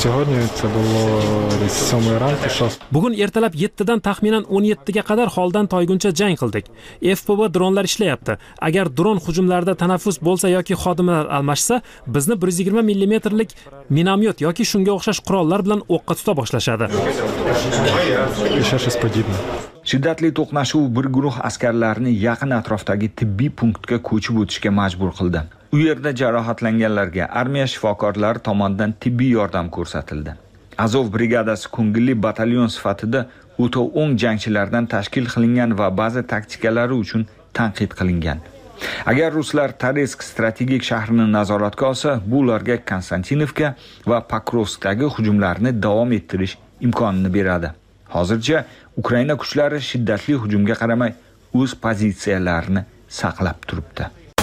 Bugun ertalab yettidan taxminan o'n yettiga qadar holdan toyguncha jang qildik. F P V dronlar ishlayapti. Agar dron hujumlarida tanaffus bo'lsa yoki xodimlar almashsa, bizni bir yuz yigirma millimetrlik minomyot yoki shunga o'xshash qurollar bilan o'qqa tuta boshlashadi. Shiddatli to'qnashuv bir guruh askarlarni yaqin atrofdagi tibbiy punktga ko'chib o'tishga majbur qildi. U yerda jarohatlanganlarga armiya shifokorlari tomonidan tibbiy yordam ko'rsatildi. Azov brigadasi ko'ngilli batalyon sifatida o'ta o'ng jangchilardan tashkil qilingan va ba'zi taktikalari uchun tanqid qilingan. Agar ruslar Toretsk strategik shahrini nazoratga olsa, bu ularga Konstantinovka va Pokrovskdagi hujumlarni davom ettirish imkonini beradi. Hozircha Ukraina kuchlari shiddatli hujumga qaramay o'z pozitsiyalarini saqlab turibdi.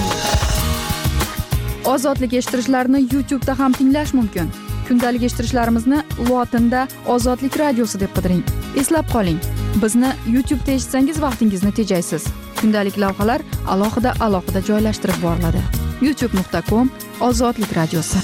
Ozodlik eshittirishlarni YouTube da ham tinglash mumkin. Kundalik eshittirishlarimizni lotinda Ozodlik radiosi deb qidiring. Eslab qoling, bizni YouTube da eshitsangiz vaqtingizni tejaysiz. Kundalik lavhalar alohida alohida joylashtirib boriladi. youtube nuqta com Ozodlik radiosi.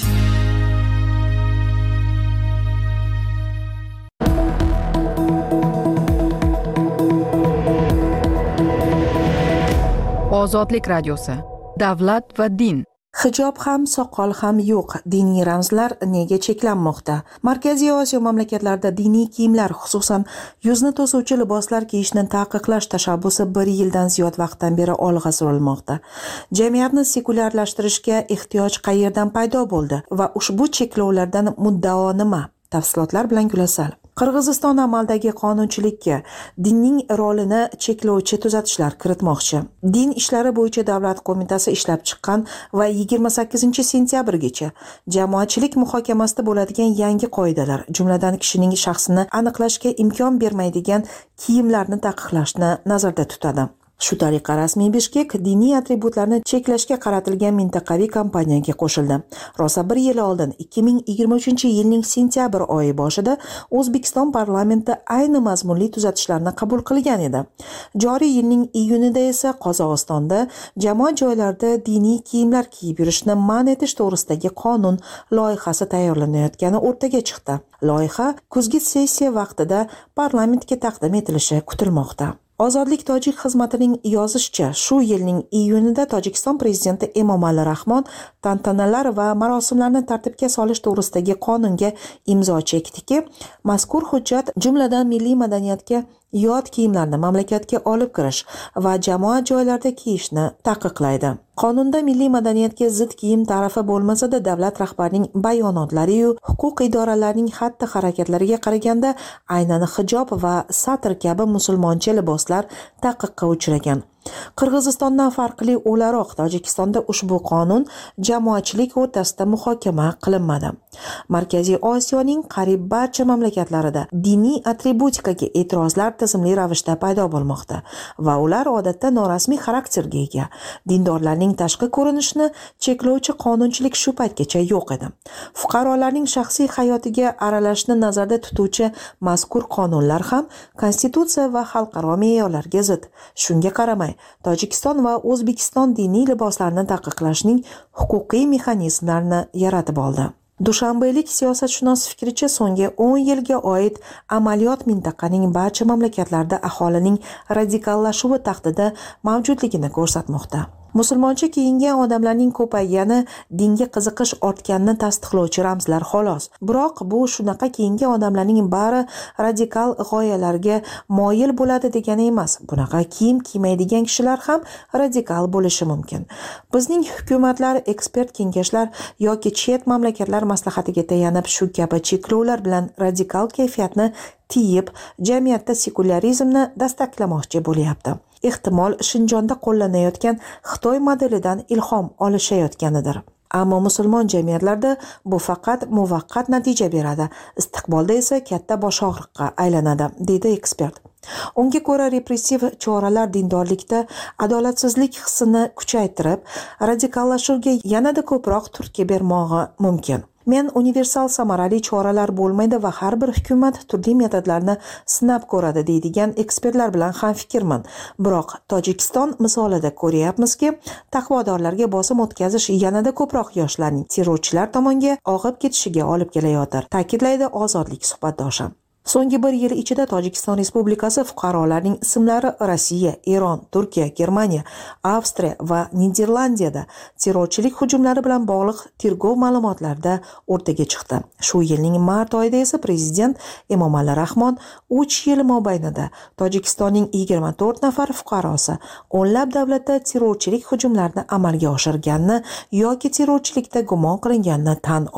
Ozodlik radiosi. Davlat va din. Hijob ham, soqol ham yo'q. Diniy ramzlar nega cheklanmoqda? Markaziy Osiyo mamlakatlarida diniy kiyimlar, xususan yuzni to'suvchi liboslar kiyishni taqiqlash tashabbusi bir yildan ziyod vaqtdan beri olg'a surilmoqda. Jamiyatni sekulyarlashtirishga ehtiyoj qayerdan paydo bo'ldi va ushbu cheklovlardan muddao nima? Tafsilotlar bilan Gulasal. Qirg'iziston amaldagi qonunchilikka dinning rolini cheklovchi tuzatishlar kiritmoqchi. Din ishlari bo'yicha davlat qo'mitasi ishlab chiqqan va yigirma sakkizinchi sentyabrgacha jamoatchilik muhokamasida bo'ladigan yangi qoidalar, jumladan kishining shaxsini aniqlashga imkon bermaydigan kiyimlarni taqiqlashni nazarda tutadi. Shu tariqa rasmiy Bishkek diniy atributlarni cheklashga qaratilgan mintaqaviy kampaniyaga qo'shildi. Rosa bir yil oldin ikki ming yigirma uchinchi yilning sentyabr oyi boshida O'zbekiston parlamenti ayni mazmunli tuzatishlarni qabul qilgan edi. Joriy yilning iyunida esa Qozog'istonda jamoat joylarida diniy kiyimlar kiyib yurishni man etish to'g'risidagi qonun loyihasi tayyorlanayotgani o'rtaga chiqdi. Loyiha kuzgi sessiya vaqtida parlamentga taqdim etilishi kutilmoqda. Ozodlik tojik xizmatining yozishicha, shu yilning iyunida Tojikiston prezidenti Emomali Rahmon tantanalar va marosimlarni tartibga solish to'g'risidagi qonunga imzo chekdiki, mazkur hujjat jumladan milliy madaniyatga yot kiyimlarni mamlakatga olib kirish va jamoat joylarida kiyishni taqiqlaydi. Qonunda milliy madaniyatga zid kiyim ta'rifi bo'lmasa-da, davlat rahbarining bayonotlari-yu huquq idoralarining xatti-harakatlariga qaraganda aynan hijob va satr kabi musulmoncha liboslar taqiqqa uchragan. Qirg'izistondan farqli o'laroq Tojikistonda ushbu qonun jamoatchilik o'rtasida muhokama qilinmadi. Markaziy Osiyoning qariyb barcha mamlakatlarida diniy atributikaga e'tirozlar tizimli ravishda paydo bo'lmoqda va ular odatda norasmiy xarakterga ega. Dindorlarning tashqi ko'rinishini cheklovchi qonunchilik shu paytgacha yo'q edi. Fuqarolarning shaxsiy hayotiga aralashishni nazarda tutuvchi mazkur qonunlar ham konstitutsiya va xalqaro me'yorlarga zid. Shunga qaramay, Tojikiston va O'zbekiston diniy liboslarni taqiqlashning huquqiy mexanizmlarini yaratib oldi. Dushanbelik siyosatshunos fikricha, so'nggi o'n yilga oid amaliyot mintaqaning barcha mamlakatlarida aholining radikallashuvi tahdidi mavjudligini ko'rsatmoqda. Musulmoncha kiyingan odamlarning ko'paygani dinga qiziqish ortganini tasdiqlovchi ramzlar xolos. Biroq bu shunaqa kiyingan odamlarning bari radikal g'oyalarga moyil bo'ladi degani emas. Bunaqa kiyim kiymaydigan kishilar ham radikal bo'lishi mumkin. Bizning hukumatlar, ekspert kengashlar yoki chet mamlakatlar maslahatiga tayanib shu kabi cheklovlar bilan radikal kayfiyatni tiyib, jamiyatda sekularizmni dastaklamoqchi bo'lyapti. Ehtimol Shinjonda qo'llanayotgan Xitoy modelidan ilhom olishayotganidir. Ammo musulmon jamiyatlarda bu faqat muvaqqat natija beradi, istiqbolda esa katta bosh og'riqqa aylanadi, deydi ekspert. Unga ko'ra, repressiv choralar dindorlikda adolatsizlik hissini kuchaytirib, radikallashuvga yanada ko'proq turtki bermog'i mumkin. Men universal samarali choralar bo'lmaydi va har bir hukumat turli metodlarni sinab ko'radi deydigan ekspertlar bilan ham fikrman. Biroq Tojikiston misolida ko'ryapmizki, taqvodorlarga bosim o'tkazish yanada ko'proq yoshlarning terrorchilar tomonga og'ib ketishiga olib kelayotir, ta'kidlaydi Ozodlik suhbatdoshi. So'nggi bir yil ichida Tojikiston Respublikasi fuqarolarining ismlari Rossiya, Eron, Turkiya, Germaniya, Avstriya va Niderlandiyada terrorchilik hujumlari bilan bog'liq tergov ma'lumotlarida o'rtaga chiqdi. Shu yilning mart oyida esa prezident Emomali Rahmon uch yil mobaynida Tojikistonning yigirma to'rt nafar fuqarosi o'nlab davlatda terrorchilik hujumlarini amalga oshirganini yoki terrorchilikda gumon qilinganini tan oldi.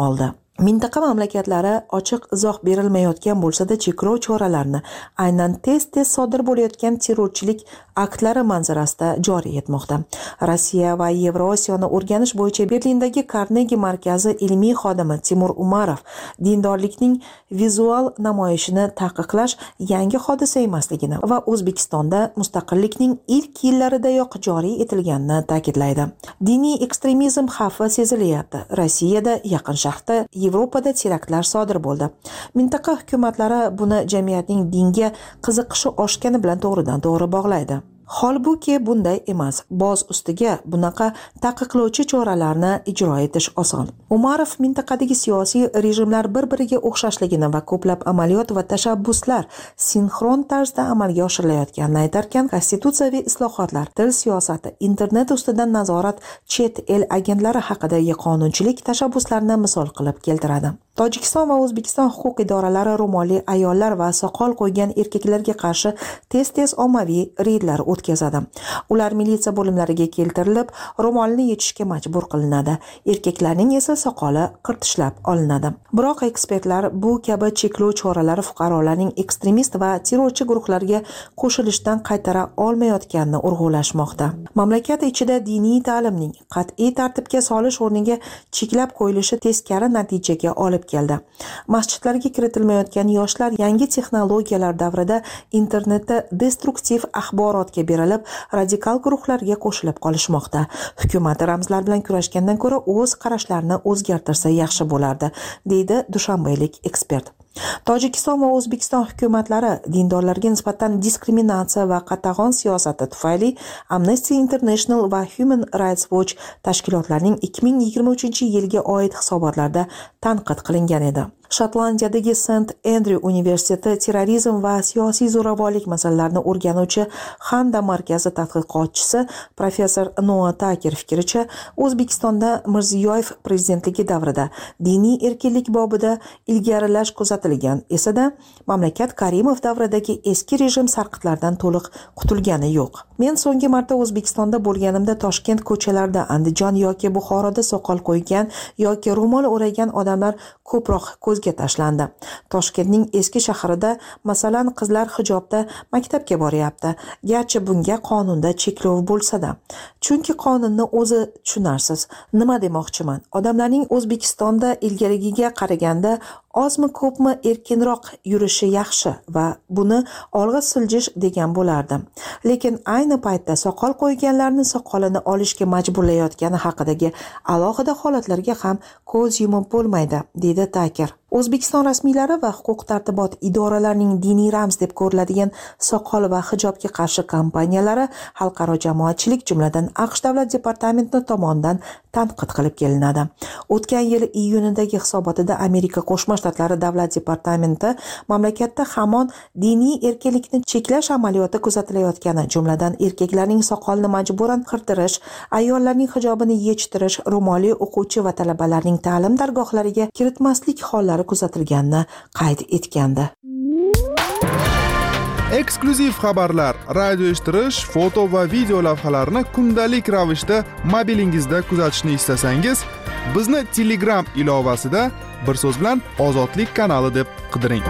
Mintaqa mamlakatlari ochiq izoh berilmayotgan bo'lsa-da, cheklov choralarini aynan tez-tez sodir bo'layotgan terrorchilik aktlari manzarasida joriy etmoqda. Rossiya va Yevrosiyoni o'rganish bo'yicha Berlindagi Carnegie markazi ilmiy xodimi Timur Umarov dindorlikning vizual namoyishini taqiqlash yangi hodisa emasligini va O'zbekistonda mustaqillikning ilk yillaridayoq joriy etilganini ta'kidlaydi. Diniy ekstremizm xavfi sezilyapti. Rossiyada, Yaqin Sharqda, Yevropada teraktlar sodir bo'ldi. Mintaqa hukumatlari buni jamiyatning dinga qiziqishi oshgani bilan to'g'ridan-to'g'ri bog'laydi. Holbuki bunday emas. Boz ustiga bunaqa taqiqlovchi choralarni ijro etish oson. Umarov mintaqadagi siyosiy rejimlar bir-biriga o'xshashligini va ko'plab amaliyot va tashabbuslar sinxron tarzda amalga oshirilayotganini aytarkan, konstitutsiyaviy islohotlar, til siyosati, internet ustidan nazorat, chet el agentlari haqidagi qonunchilik tashabbuslarini misol qilib keltiradi. Tojikiston va O'zbekiston huquq idoralari ro'molli ayollar va soqol qo'ygan erkaklarga qarshi tez-tez ommaviy reydlar o'tkazadi. Ular militsiya bo'limlariga keltirilib, ro'molni yechishga majbur qilinadi. Erkaklarning esa soqoli qirtishlab olinadi. Biroq ekspertlar bu kabi cheklov choralari fuqarolarning ekstremist va terrorchi guruhlarga qo'shilishdan qaytara olmayotganini urg'ulashmoqda. Mamlakat ichida diniy ta'limning qat'iy tartibga solish o'rniga cheklab qo'yilishi teskari natijaga olib keldi. Masjidlarga kiritilmayotgan yoshlar yangi texnologiyalar davrida internetda destruktiv axborotga berilib, radikal guruhlarga qo'shilib qolishmoqda. Hukumat ramzlar bilan kurashgandan ko'ra o'z qarashlarini o'zgartirsa yaxshi bo'lardi, deydi dushanbeylik ekspert. Tojikiston va O'zbekiston hukumatlari dindorlarga nisbatan diskriminatsiya va qatag'on siyosati tufayli Amnesty International va Human Rights Watch tashkilotlarining ikki ming yigirma uchinchi yilga oid hisobotlarda tanqid qilingan edi. Shotlandiyadagi Saint Andrew universiteti terrorizm va siyosiy zo'ravonlik masalalarini o'rganuvchi Handa markazi tadqiqotchisi professor Noah Tucker fikricha, O'zbekistonda Mirziyoyev prezidentligi davrida diniy erkinlik bobida ilgarilash kuzatilgan esa-da, mamlakat Karimov davridagi eski rejim sarqitlardan to'liq qutulgani yo'q. Men so'nggi marta O'zbekistonda bo'lganimda Toshkent ko'chalarida, Andijon yoki Buxoroda soqol qo'ygan yoki ro'mol o'ragan odamlar ko'proq ko'zga tashlandi. Toshkentning eski shahrida, masalan, qizlar hijobda maktabga boryapti. Garchi bunga qonunda cheklov bo'lsa-da. Chunki qonunni o'zi tushunarsiz. Nima demoqchiman? Odamlarning O'zbekistonda ilgarigiga qaraganda ozmi ko'pmi erkinroq yurishi yaxshi va buni olg'a siljish degan bo'lardim. Lekin ayni paytda soqol qo'yganlarni soqolini olishga majburlayotgani haqidagi alohida holatlarga ham ko'z yumib bo'lmaydi, dedi Tucker. O'zbekiston rasmiylari va huquq tartibot idoralarining diniy ramz deb ko'riladigan soqol va hijobga qarshi kampaniyalari xalqaro jamoatchilik, jumladan AQSh davlat departamenti tomonidan tanqid qilib kelinadi. O'tgan yil iyunidagi hisobotida Amerika Qo'shma Shtatlari davlat departamenti mamlakatda hamon diniy erkinlikni cheklash amaliyoti kuzatilayotgani, jumladan erkaklarning soqolini majburan qirtirish, ayollarning hijobini yechtirish, ro'molli o'quvchi va talabalarning ta'lim dargohlariga kiritmaslik hollari kuzatilganini qayd etgandi. Eksklyuziv xabarlar, radio eshittirish, foto va video lavhalarni kundalik ravishda mobilingizda kuzatishni istasangiz, bizni Telegram ilovasida bir so'z bilan Ozodlik kanali deb qidiring.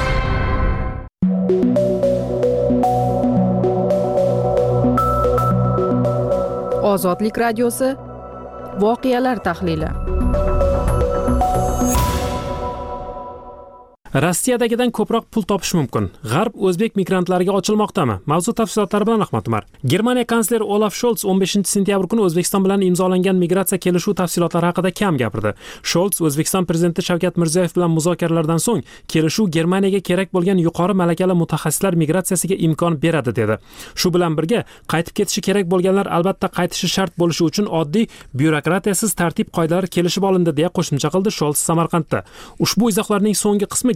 Ozodlik radiosi voqealar tahlili. Rossiyadagidan ko'proq pul topish mumkin. G'arb o'zbek migrantlariga ochilmoqdami? Mavzu tafsilotlari bilan Ahmad Umar. Germaniya kansleri Olaf Scholz o'n beshinchi sentyabr kuni O'zbekiston bilan imzolangan migratsiya kelishuv tafsilotlari haqida kam gapirdi. Scholz O'zbekiston prezidenti Shavkat Mirziyoyev bilan muzokaralardan so'ng kelishuv Germaniyaga kerak bo'lgan yuqori malakali mutaxassislar migratsiyasiga imkon beradi dedi. Shu bilan birga qaytib ketishi kerak bo'lganlar albatta qaytishi shart bo'lishi uchun oddiy byurokratiyasiz tartib qoidalari kelishib olindi deya qo'shimcha qildi Scholz Samarqandda. Ushbu izohlarning so'nggi qismi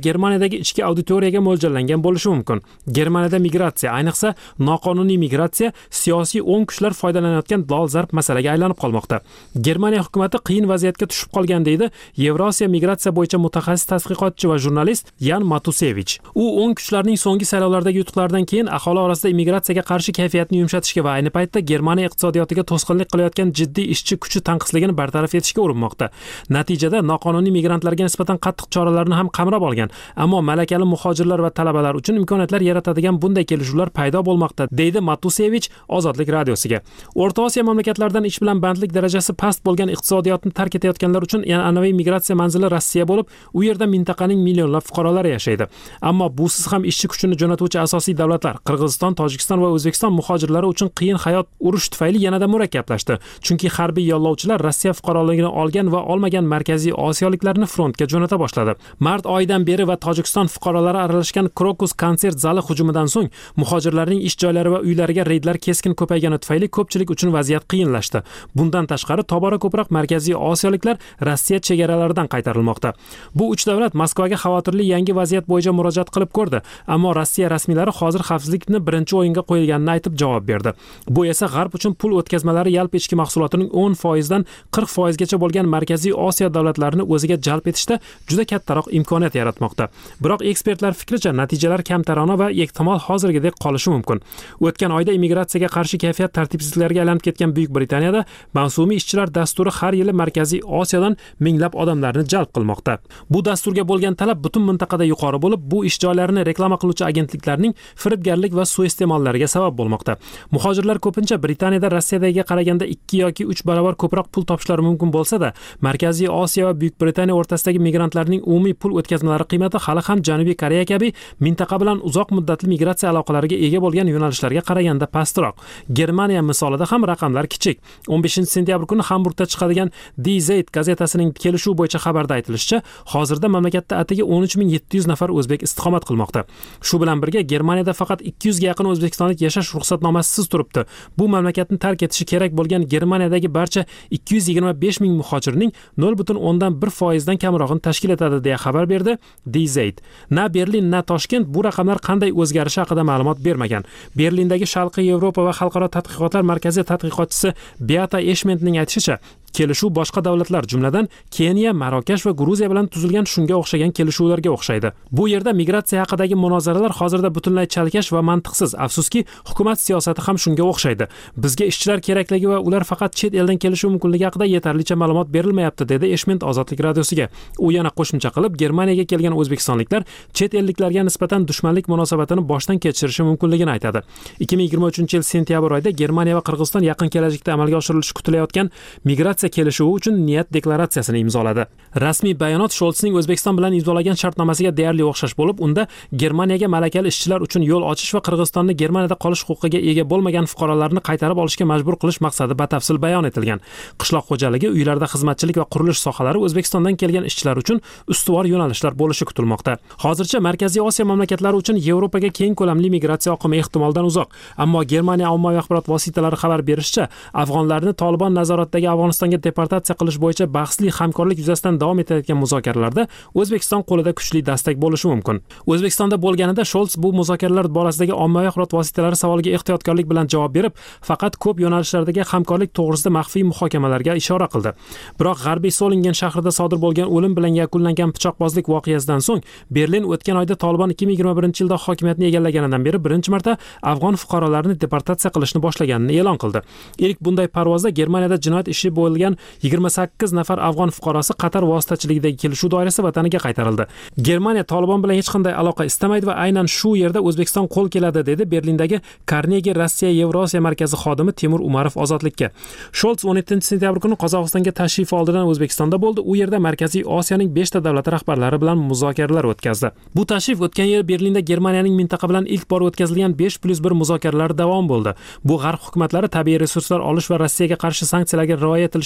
Germaniyadagi ichki auditoriyaga mo'ljallangan bo'lishi mumkin. Germaniyada migratsiya, ayniqsa noqonuniy migratsiya siyosiy o'ng kuchlar foydalanayotgan dolzarb masalaga aylanib qolmoqda. Germaniya hukumatı qiyin vaziyatga tushib qolgan deydi Yevrosiyo migratsiya bo'yicha mutaxassis tadqiqotchi va jurnalist Yan Matusevich. U o'ng kuchlarning so'nggi saylovlardagi yutuqlaridan keyin aholi orasida immigratsiyaga qarshi kayfiyatni yumshatishga va ayni paytda Germaniya iqtisodiyotiga to'sqinlik qilayotgan jiddiy ishchi kuchi tanqisligini bartaraf etishga urinmoqda. Natijada noqonuniy migrantlarga nisbatan qattiq choralarni ham qamrab olgan, ammo malakali muhojirlar va talabalar uchun imkoniyatlar yaratadigan bunday kelishuvlar paydo bo'lmoqda, deydi Matusevich Ozodlik radiosiga. O'rta Osiyo mamlakatlaridan ish bilan bandlik darajasi past bo'lgan iqtisodiyotni tark etayotganlar uchun an'anaviy migratsiya manzili Rossiya bo'lib, u yerda mintaqaning millionlab fuqarolari yashaydi. Ammo busiz ham ishchi kuchini jo'natuvchi asosiy davlatlar Qirg'iziston, Tojikiston va O'zbekiston muhojirlari uchun qiyin hayot urush tufayli yanada murakkablashdi. Chunki harbiy yollovchilar Rossiya fuqaroligini olgan va olmagan markaziy osiyoliklarni frontga jo'nata boshladi. Mart oyidan beri va Tojikiston fuqarolari aralashgan Krokus konsert zali hujumidan so'ng muhojirlarning ish joylari va uylariga reydlar keskin ko'paygani tufayli ko'pchilik uchun vaziyat qiyinlashdi. Bundan tashqari tobora ko'proq markaziy osiyoliklar Rossiya chegaralaridan qaytarilmoqda. Bu uch davlat Moskvaga xavotirli yangi vaziyat bo'yicha murojaat qilib ko'rdi, ammo Rossiya rasmiylari hozir xavfsizlikni birinchi o'yinga qo'yilganini aytib javob berdi. Bu esa G'arb uchun pul o'tkazmalari yalpi ichki mahsulotining o'n foiz dan qirq foiz gacha bo'lgan markaziy Osiyo davlatlarini o'ziga jalb etishda juda kattaroq imkoniyat yaratmoqda. Biroq ekspertlar fikricha natijalar kamtarona va ehtimol hozirgidek qolishi mumkin. O'tgan oyda immigratsiyaga qarshi kayfiyat tartibsizliklarga aylanib ketgan Buyuk Britaniyada mavsumiy ishchilar dasturi har yili markaziy Osiyodan minglab odamlarni jalb qilmoqda. Bu dasturga bo'lgan talab butun mintaqada yuqori bo'lib, bu ish joylarini reklama qiluvchi agentliklarning firibgarlik va suiiste'mollariga sabab bo'lmoqda. Muhojirlar ko'pincha Britaniyada Rossiyadagiga qaraganda ikki yoki uch barobar ko'proq pul topishlari mumkin bo'lsa-da, Markaziy Osiyo va Buyuk Britaniya o'rtasidagi migrantlarning umumiy pul o'tkazmalari qiymati hali ham Janubiy Koreya kabi mintaqa bilan uzoq muddatli migratsiya aloqalariga ega bo'lgan yo'nalishlarga qaraganda pastroq. Germaniya misolida ham raqamlar kichik. o'n beshinchi sentyabr kuni Hamburgda chiqadigan Die Zeit gazetasining kelishuv bo'yicha xabarda aytilishicha, hozirda mamlakatda atigi o'n uch ming yetti yuz nafar o'zbek istiqomat qilmoqda. Shu bilan birga Germaniyada faqat ikki yuz ga yaqin o'zbekistonlik yashash ruxsatnomasisiz turibdi. Bu mamlakatni tark etishi kerak bo'lgan Germaniyadagi barcha ikki yuz yigirma besh ming muhojirning nol butun o'ndan bir foiz dan kamrog'ini tashkil etadi deya xabar berdi Die Zeit. Na Berlin, na Toshkent bu raqamlar qanday o'zgarishi haqida ma'lumot bermagan. Berlindagi Sharqiy Yevropa va xalqaro tadqiqotlar markazi tadqiqotchisi Beata Eschmentning aytishicha, kelishuv boshqa davlatlar, jumladan Keniya, Marokash va Gruziya bilan tuzilgan shunga o'xshagan kelishuvlarga o'xshaydi. Bu yerda migratsiya haqidagi munozaralar hozirda butunlay chalkash va mantiqsiz. Afsuski, hukumat siyosati ham shunga o'xshaydi. Bizga ishchilar kerakligi va ular faqat chet eldan kelishi mumkinligi haqida yetarlicha ma'lumot berilmayapti, dedi Eshment Ozodlik radiosiga. U yana qo'shimcha qilib, Germaniyaga kelgan o'zbekistonliklar chet elliklarga nisbatan dushmanlik munosabatini boshdan kechirishi mumkinligini aytadi. ikki ming yigirma uchinchi yil sentyabr oyida Germaniya va Qirg'iziston yaqin kelajakda amalga oshirilishi kutilayotgan migratsiya kelishuvi uchun niyat deklaratsiyasini imzoladi. Rasmiy bayonot Sholtsning O'zbekiston bilan imzolagan shartnomasiga deyarli o'xshash bo'lib, unda Germaniyaga malakali ishchilar uchun yo'l ochish va Qirg'izistonni Germaniyada qolish huquqiga ega bo'lmagan fuqarolarni qaytarib olishga majbur qilish maqsadi batafsil bayon etilgan. Qishloq xo'jaligi, uylarda xizmatchilik va qurilish sohalari O'zbekistondan kelgan ishchilar uchun ustuvor yo'nalishlar bo'lishi kutilmoqda. Hozircha Markaziy Osiyo mamlakatlari uchun Yevropaga keng ko'lamli migratsiya oqimi ehtimoldan uzoq, ammo Germaniya ommaviy axborot vositalari xabar berishicha, afg'onlarni Tolibon nazoratidagi Afg'onistonga deportatsiya qilish bo'yicha bahsli hamkorlik yuzasidan davom etayotgan muzokaralarda O'zbekiston qo'lida kuchli dastak bo'lishi mumkin. O'zbekistonda bo'lganida Sholts bu muzokaralar borasidagi ommaviy axborot vositalari savoliga ehtiyotkorlik bilan javob berib, faqat ko'p yo'nalishlardagi hamkorlik to'g'risida maxfiy muhokamalarga ishora qildi. Biroq G'arbiy Solingen shahrida sodir bo'lgan o'lim bilan yakunlangan pichoqbozlik voqeasidan so'ng Berlin o'tgan oyda Tolibon ikki ming yigirma birinchi yilda hokimiyatni egallaganidan beri birinchi marta afg'on fuqarolarini deportatsiya qilishni boshlaganini e'lon qildi. Ilk bunday parvozda Germaniyada jinoyat ishi bo'lgan yigirma sakkiz nafar afg'on fuqarosi Qatar vositachiligidagi kelishuv doirasida vataniga qaytarildi. Germaniya Tolibon bilan hech qanday aloqa istamaydi va aynan shu yerda O'zbekiston qo'l keladi, dedi Berlindagi Carnegie Rossiya Yevrosiya markazi xodimi Temur Umarov Ozodlikka. Sholts o'n yettinchi sentyabr kuni Qozog'istonga tashrif oldidan O'zbekistonda bo'ldi. U yerda Markaziy Osiyoning beshta davlati rahbarlari bilan muzokaralar o'tkazdi. Bu tashrif o'tgan yil Berlinda Germaniyaning mintaqa bilan ilk bor o'tkazilgan besh plus bir muzokaralari davom bo'ldi. Bu G'arb hukumatlari tabiiy resurslar olish va Rossiyaga qarshi sanksiyalarga rioya etilishi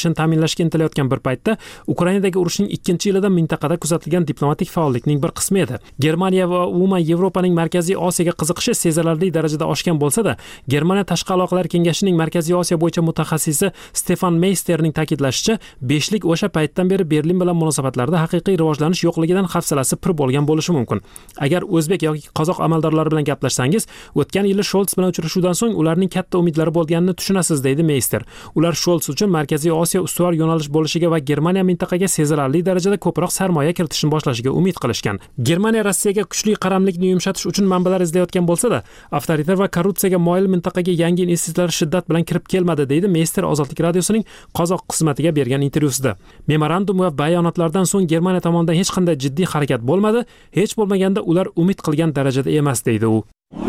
kelishini ta'minlashga intilayotgan bir paytda Ukrainadagi urushning ikkinchi yilida mintaqada kuzatilgan diplomatik faollikning bir qismi edi. Germaniya va umuman Yevropaning Markaziy Osiyoga qiziqishi sezilarli darajada oshgan bo'lsa-da, Germaniya tashqi aloqalar kengashining Markaziy Osiyo bo'yicha mutaxassisi Stefan Meisterning ta'kidlashicha, beshlik o'sha paytdan beri Berlin bilan munosabatlarda haqiqiy rivojlanish yo'qligidan hafsalasi pir bo'lgan bo'lishi mumkin. Agar o'zbek yoki qozoq amaldorlari bilan gaplashsangiz, o'tgan yili Scholz bilan uchrashuvdan so'ng ularning katta umidlari bo'lganini tushunasiz, deydi Meister. Ular Scholz uchun Markaziy Osiyo ustuvor yo'nalish bo'lishiga va Germaniya mintaqaga sezilarli darajada ko'proq sarmoya kiritishni boshlashiga umid qilishgan. Germaniya Rossiyaga kuchli qaramlikni yumshatish uchun manbalar izlayotgan bo'lsa-da, avtoritar va korrupsiyaga moyil mintaqaga yangi investitsiyalar shiddat bilan kirib kelmadi, deydi Meister Ozodlik radiosining qozoq qismatiga bergan intervyusida. Memorandum va bayonotlardan so'ng Germaniya tomonidan hech qanday jiddiy harakat bo'lmadi, hech bo'lmaganda ular umid qilgan darajada emas, deydi u.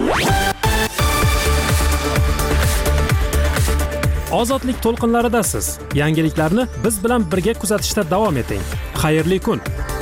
Ozodlik to'lqinlaridasiz. Yangiliklarni biz bilan birga kuzatishda davom eting. Xayrli kun.